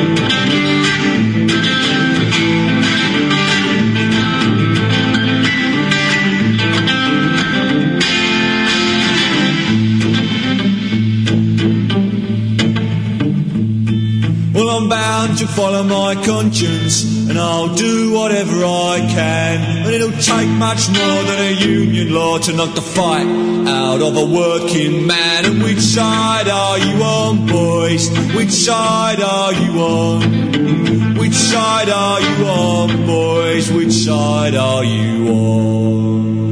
Well, I'm bound to follow my conscience, and I'll do whatever I can. And it'll take much more than a union law to knock the fight out of a working man. And which side are you on, boys? Which side are you on? Which side are you on, boys? Which side are you on?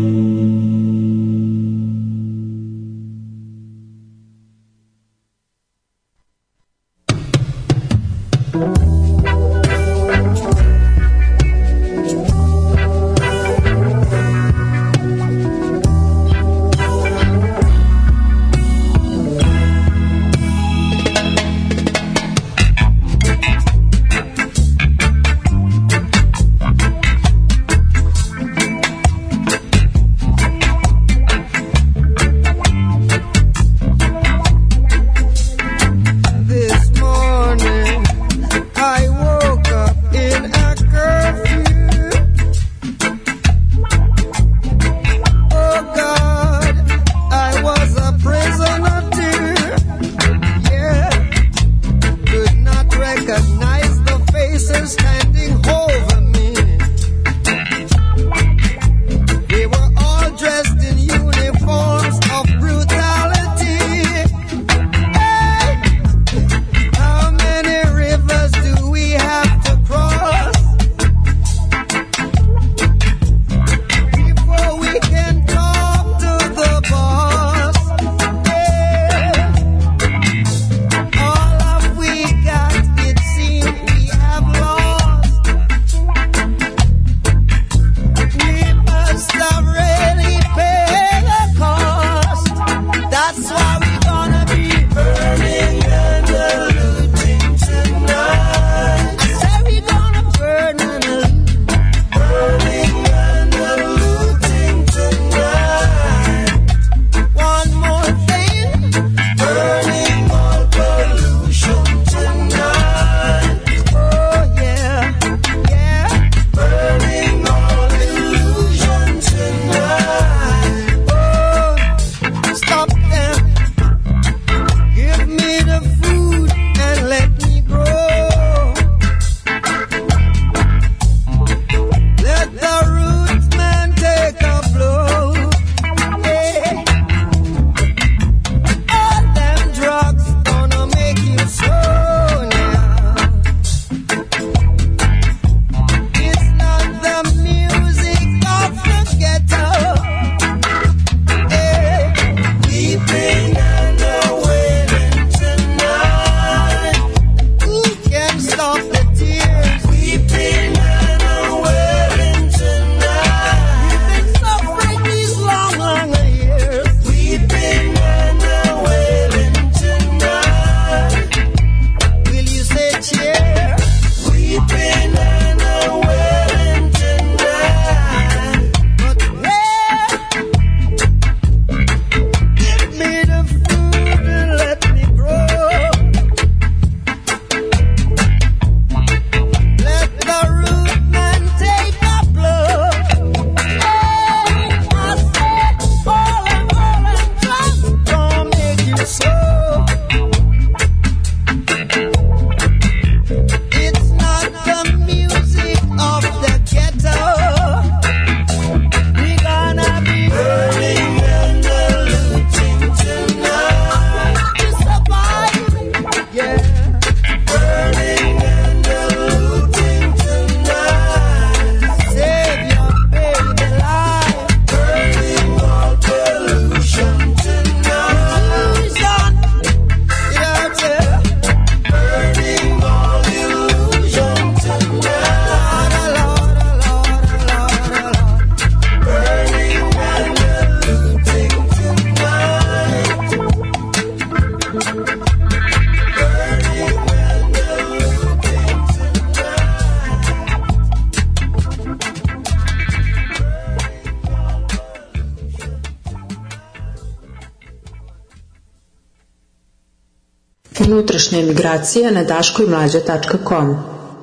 Unutrašnja emigracija na daškoimlađa.com.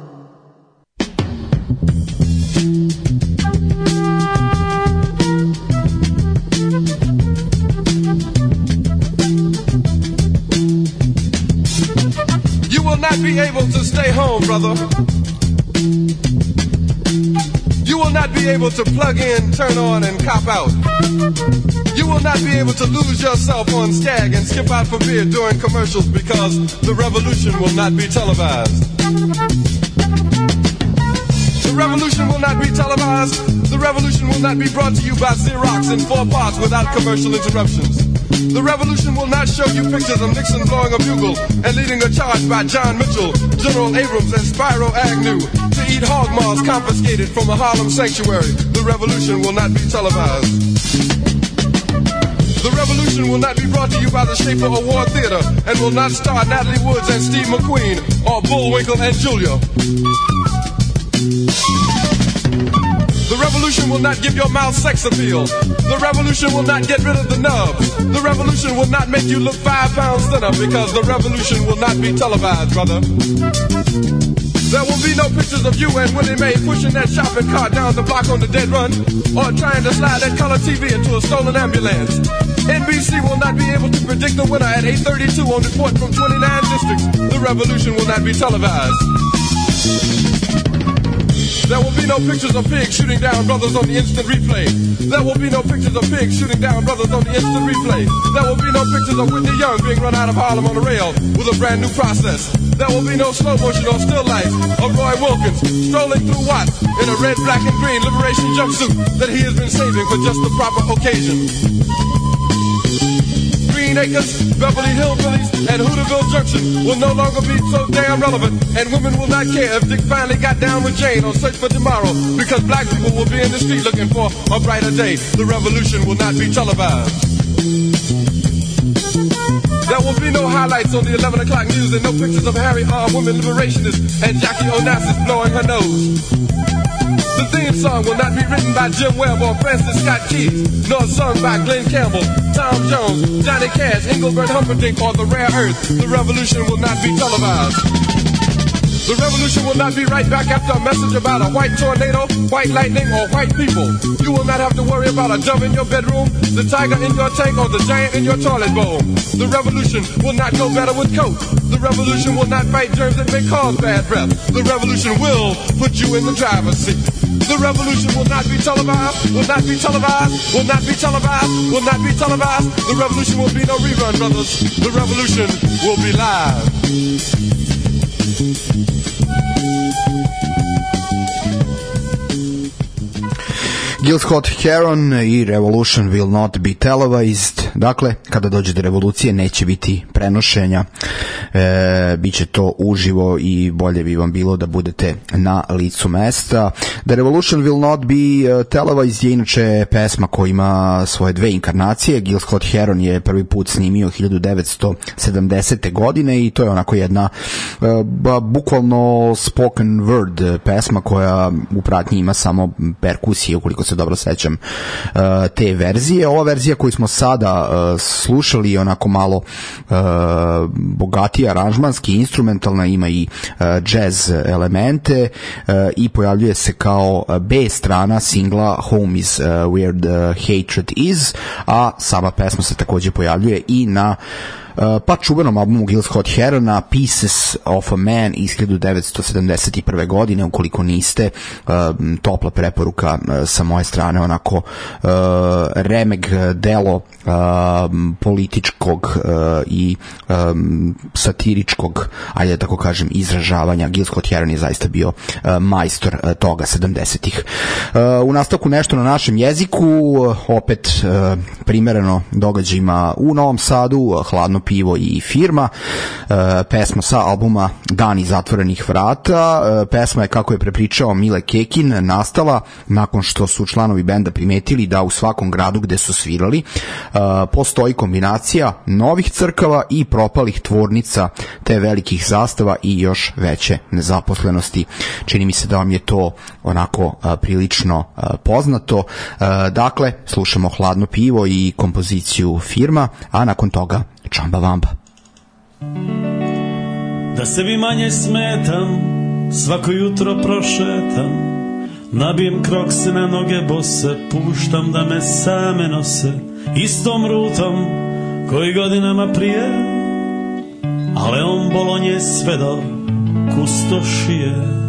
You will not be able to stay home, brother. You will not be able to plug in, turn on, and cop out. You will not be able to lose yourself on Skag and skip out for beer during commercials because the revolution will not be televised. The revolution will not be televised. The revolution will not be brought to you by Xerox in 4 parts without commercial interruptions. The revolution will not show you pictures of Nixon blowing a bugle and leading a charge by John Mitchell, General Abrams, and Spyro Agnew to eat hog maws confiscated from a Harlem sanctuary. The revolution will not be televised. The revolution will not be brought to you by the Schaefer Award Theater and will not star Natalie Woods and Steve McQueen or Bullwinkle and Julia. The revolution will not give your mouth sex appeal. The revolution will not get rid of the nub. The revolution will not make you look 5 pounds thinner because the revolution will not be televised, brother. There will be no pictures of you and Willie Mae pushing that shopping cart down the block on the dead run or trying to slide that color TV into a stolen ambulance. NBC will not be able to predict the winner at 8:32 on report from 29 districts. The revolution will not be televised. There will be no pictures of pigs shooting down brothers on the instant replay. There will be no pictures of pigs shooting down brothers on the instant replay. There will be no pictures of Whitney Young being run out of Harlem on a rail with a brand new process. There will be no slow motion or still life of Roy Wilkins strolling through Watts in a red, black, and green liberation jumpsuit that he has been saving for just the proper occasion. Green Acres, Beverly Hillbillies, and Hooterville Junction will no longer be so damn relevant, and women will not care if Dick finally got down with Jane on Search for Tomorrow, because black people will be in the street looking for a brighter day. The revolution will not be televised. There will be no highlights on the 11 o'clock news and no pictures of Harry R. Women Liberationists and Jackie Onassis blowing her nose. The theme song will not be written by Jim Webb or Francis Scott Keys, nor sung by Glenn Campbell, Tom Jones, Johnny Cash, Engelbert Humperdinck, or The Rare Earth. The revolution will not be televised. The revolution will not be right back after a message about a white tornado, white lightning, or white people. You will not have to worry about a dove in your bedroom, the tiger in your tank, or the giant in your toilet bowl. The revolution will not go better with Coke. The revolution will not fight germs that may cause bad breath. The revolution will put you in the driver's seat. The revolution will not be televised, will not be televised, will not be televised, will not be televised. The revolution will be no rerun, brothers. The revolution will be live. Gil Scott-Heron i Revolution will not be televised. Dakle, kada dođe do revolucije neće biti prenošenja, biće to uživo i bolje bi vam bilo da budete na licu mesta. The Revolution will not be televised je inače pesma koja ima svoje 2 inkarnacije. Gil Scott-Heron je prvi put snimio 1970. godine i to je onako jedna bukvalno spoken word pesma koja u pratnji ima samo perkusije, ukoliko se dobro sećam te verzije. Ova verzija koju smo sada slušali je onako malo bogatija aranžmanski, instrumentalna, ima i jazz elemente i pojavljuje se kao B strana singla Home is Where the Hatred Is, a sama pesma se takođe pojavljuje i na pa čuvenom albumu Gil Scott-Herona Pieces of a Man iz 1971. godine. Ukoliko niste, topla preporuka sa moje strane, onako remeg delo političkog i satiričkog, ajde da tako kažem, izražavanja. Gil Scott-Heron je zaista bio majstor toga 70-ih. U nastavku nešto na našem jeziku, opet primereno događajima u Novom Sadu, Hladno pivo i firma, pesma sa albuma Dani zatvorenih vrata. Pesma je, kako je prepričao Mile Kekin, nastala nakon što su članovi benda primetili da u svakom gradu gde su svirali postoji kombinacija novih crkava i propalih tvornica te velikih zastava i još veće nezaposlenosti. Čini mi se da vam je to onako prilično poznato. Dakle, slušamo Hladno pivo i kompoziciju Firma, a nakon toga Čamba Vamba. Da sebi manje smetam, svako jutro prošetam, nabijem krokse na noge bose, puštam da me same nose, istom rutom koji godinama prije, a Leon Bolonje sve do kustošije.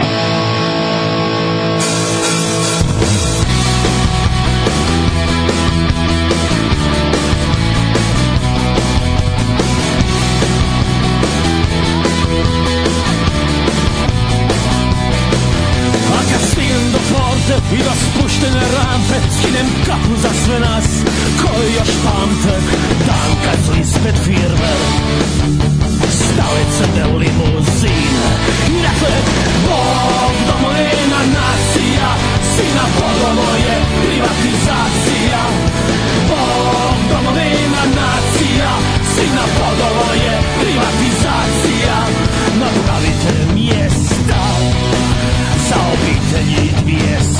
I raspuštene rampe, skinem kapu za sve nas koji još pamte dan kad su ispred firme stale crne limuzine i rekle Bog, domovina, nacija, sina podovo je privatizacija. Bog, domovina, nacija, sina podovo je privatizacija. Napravite mjesta za obitelji 200.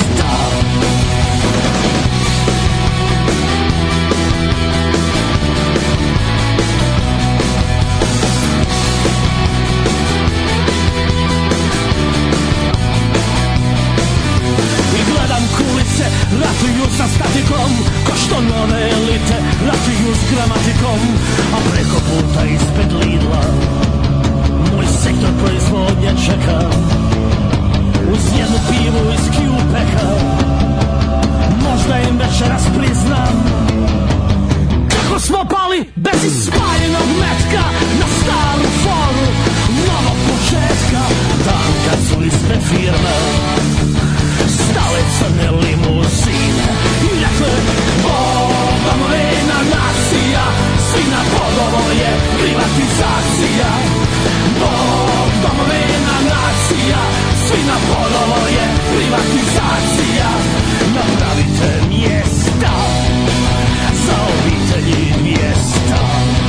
I gledam kulice, ratuju sa statikom, ko što nove elite ratuju s gramatikom, a preko puta ispred Lidla moj sektor proizvodnje čeka. Uz jednu pivu iz Q-peka možda im večeras priznam kako smo pali bez ispaljenog metka na staru foru novog početka. Dan kad su ispred firme stale crne limuzine i rekle Bog, domovina, nacija, svina podovo je privatizacija. Bog, domovina, nacija, svina podovo je privatizacija. Napravite mjesta za obitelji 200.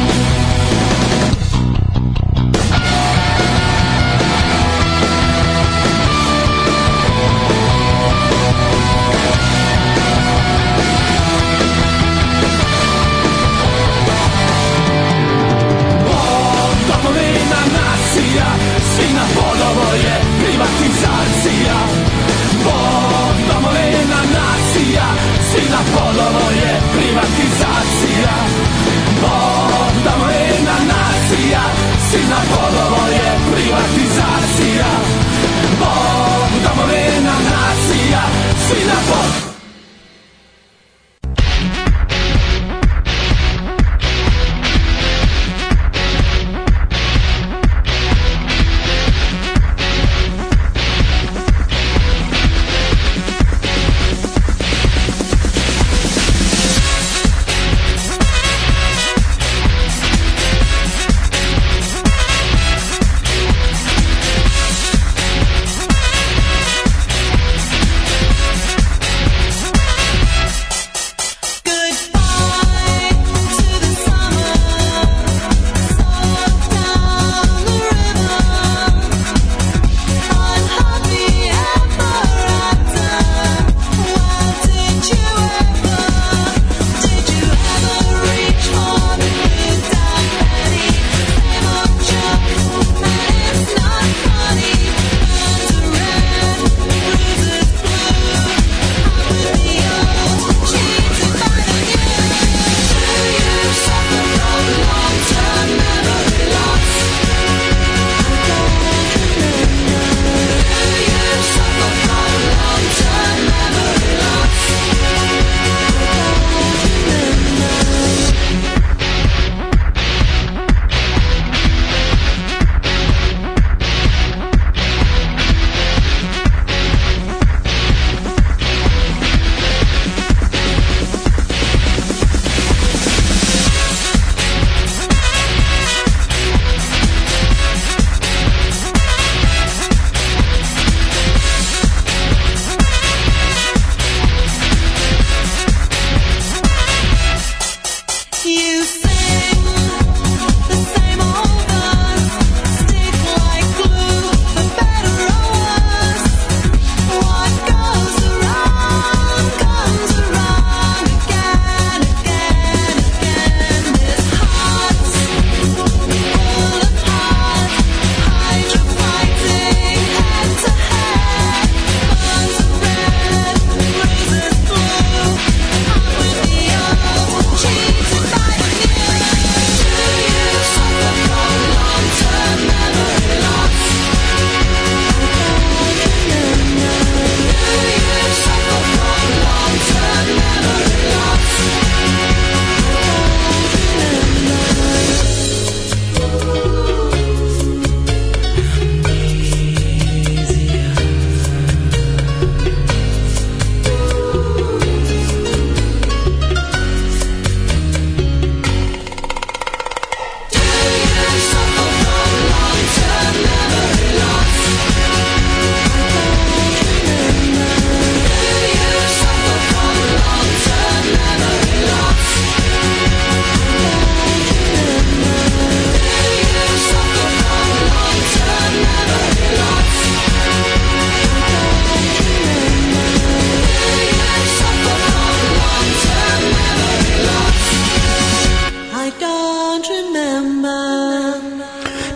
Domovina, nacija, svina podovo je privatizacija. Bog, domovina, nacija, svina podovo je privatizacija. Bog, domovina, nacija, svina podovo je privatizacija. Bog, domovina, nacija, svina podovo.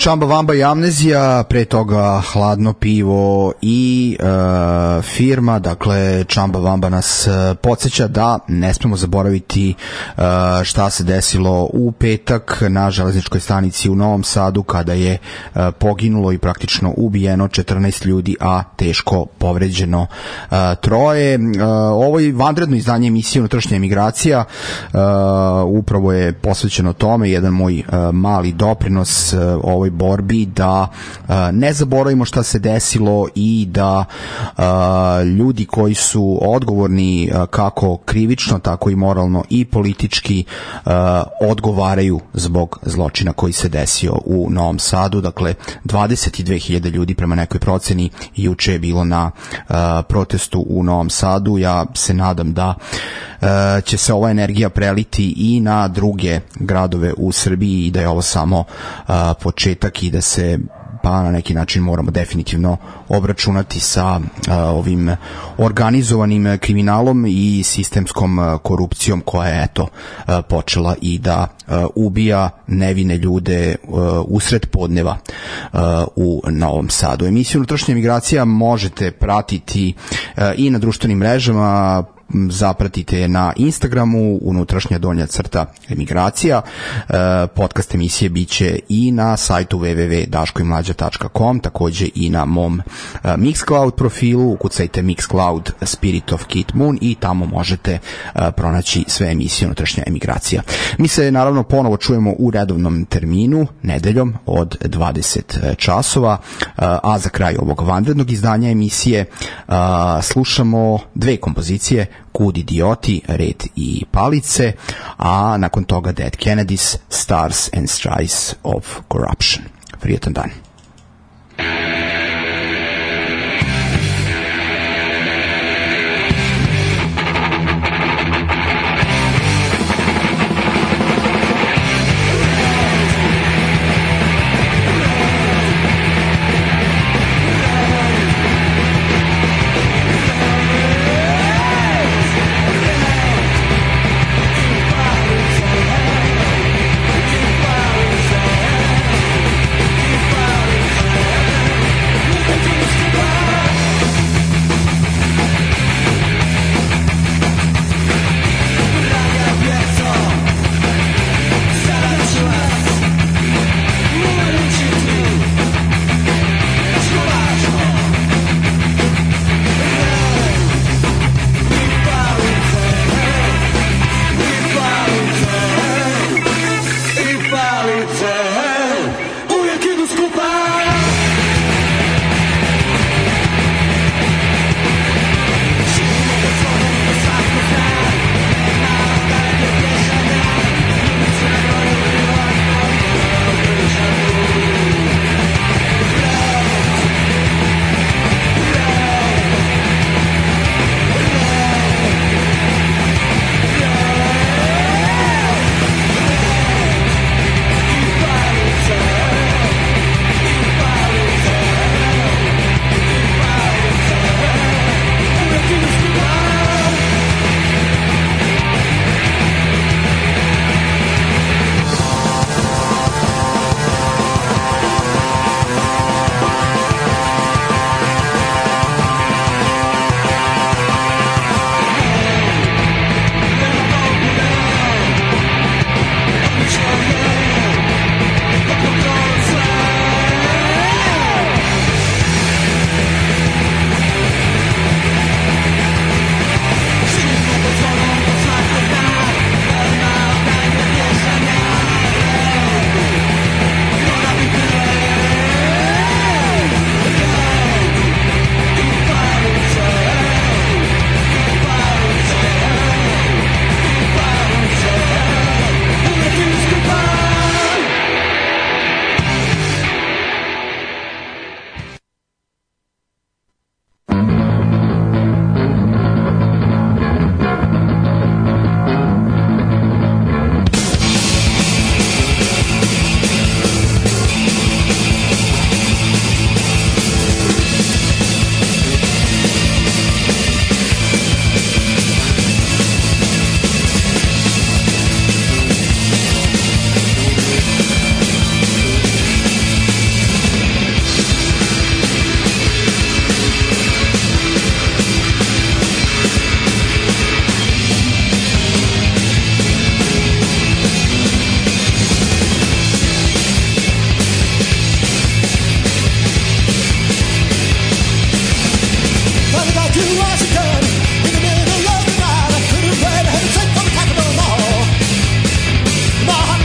Čamba Vamba i Amnezija, pre toga Hladno pivo i Firma. Dakle, Čamba Vamba nas podsjeća da ne smemo zaboraviti šta se desilo u petak na železničkoj stanici u Novom Sadu, kada je poginulo i praktično ubijeno 14 ljudi, a teško povređeno 3. Ovo je vanredno izdanje emisije Unutrašnja emigracija, upravo je posvećeno tome, jedan moj mali doprinos ovoj borbi da ne zaboravimo šta se desilo i da ljudi koji su odgovorni kako krivično, tako i moralno i politički odgovaraju zbog zločina koji se desio u Novom Sadu. Dakle, 22.000 ljudi prema nekoj proceni juče je bilo na protestu u Novom Sadu. Ja se nadam da će se ova energija preliti i na druge gradove u Srbiji i da je ovo samo početak i da se pa na neki način moramo definitivno obračunati sa ovim organizovanim kriminalom i sistemskom korupcijom koja je počela i da ubija nevine ljude usred podneva u Novom Sadu. Emisiju Unutrašnja emigracija možete pratiti i na društvenim mrežama. Zapratite je na Instagramu _emigracija. Podcast emisije biće i na sajtu www.daškoimlađa.com, takođe i na mom Mixcloud profilu. Ukucajte Mixcloud Spirit of Kid Moon i tamo možete pronaći sve emisije Unutrašnja emigracija. Mi se naravno ponovo čujemo u redovnom terminu nedeljom od 20 časova, a za kraj ovog vanrednog izdanja emisije slušamo dve kompozicije: Kud idioti, Red i palice, a nakon toga Dead Kennedys, Stars and Stripes of Corruption. Prijetan dan. Fire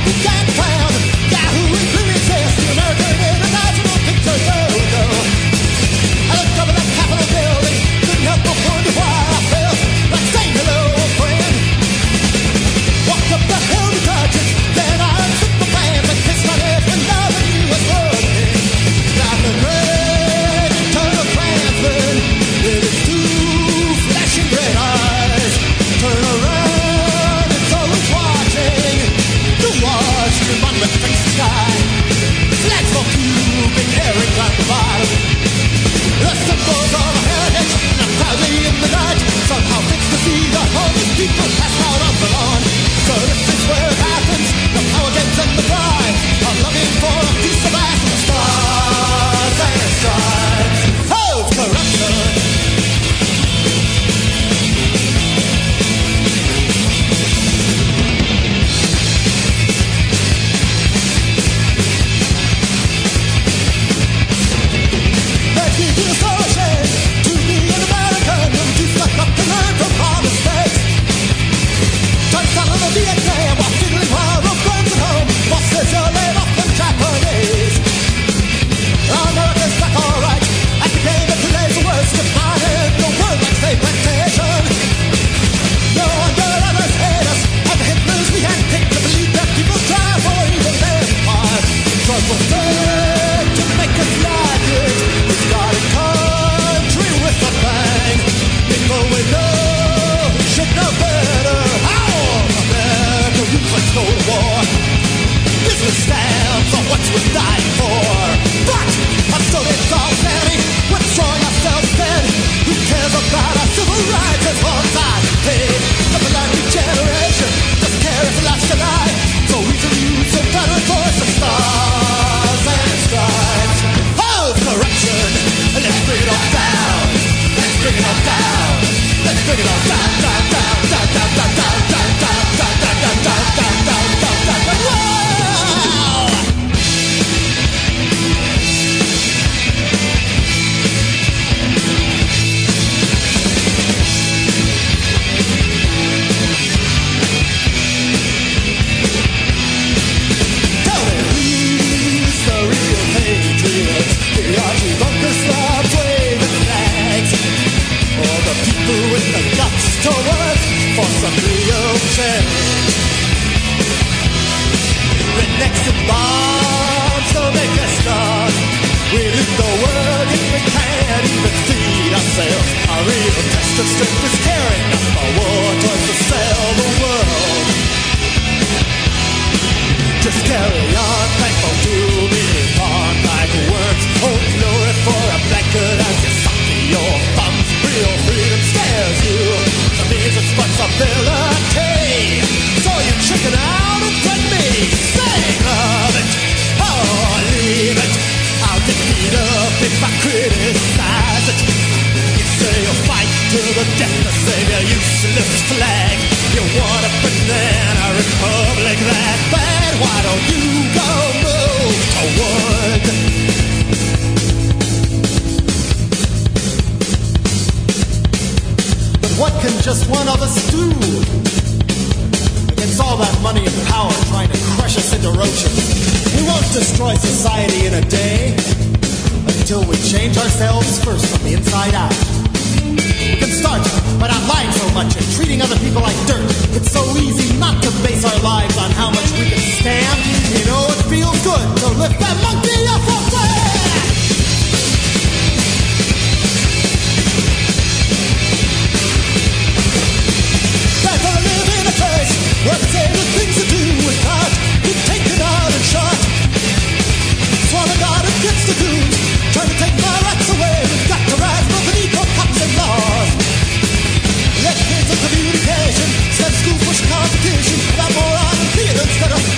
Instead of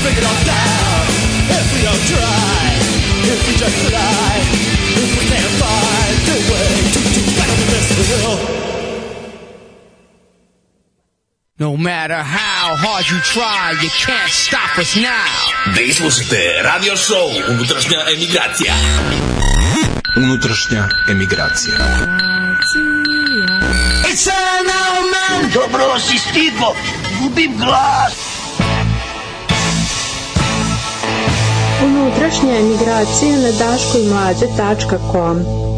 bring it on down. If we don't try, if we just lie, if we can't find a way to battle the best will. No matter how hard you try, you can't stop us now. Vi slušate radio show Unutrašnja emigracija. Unutrašnja emigracija. Dobro si stigo, gubim glas. Unutrašnja emigracija na daškoimlađe.com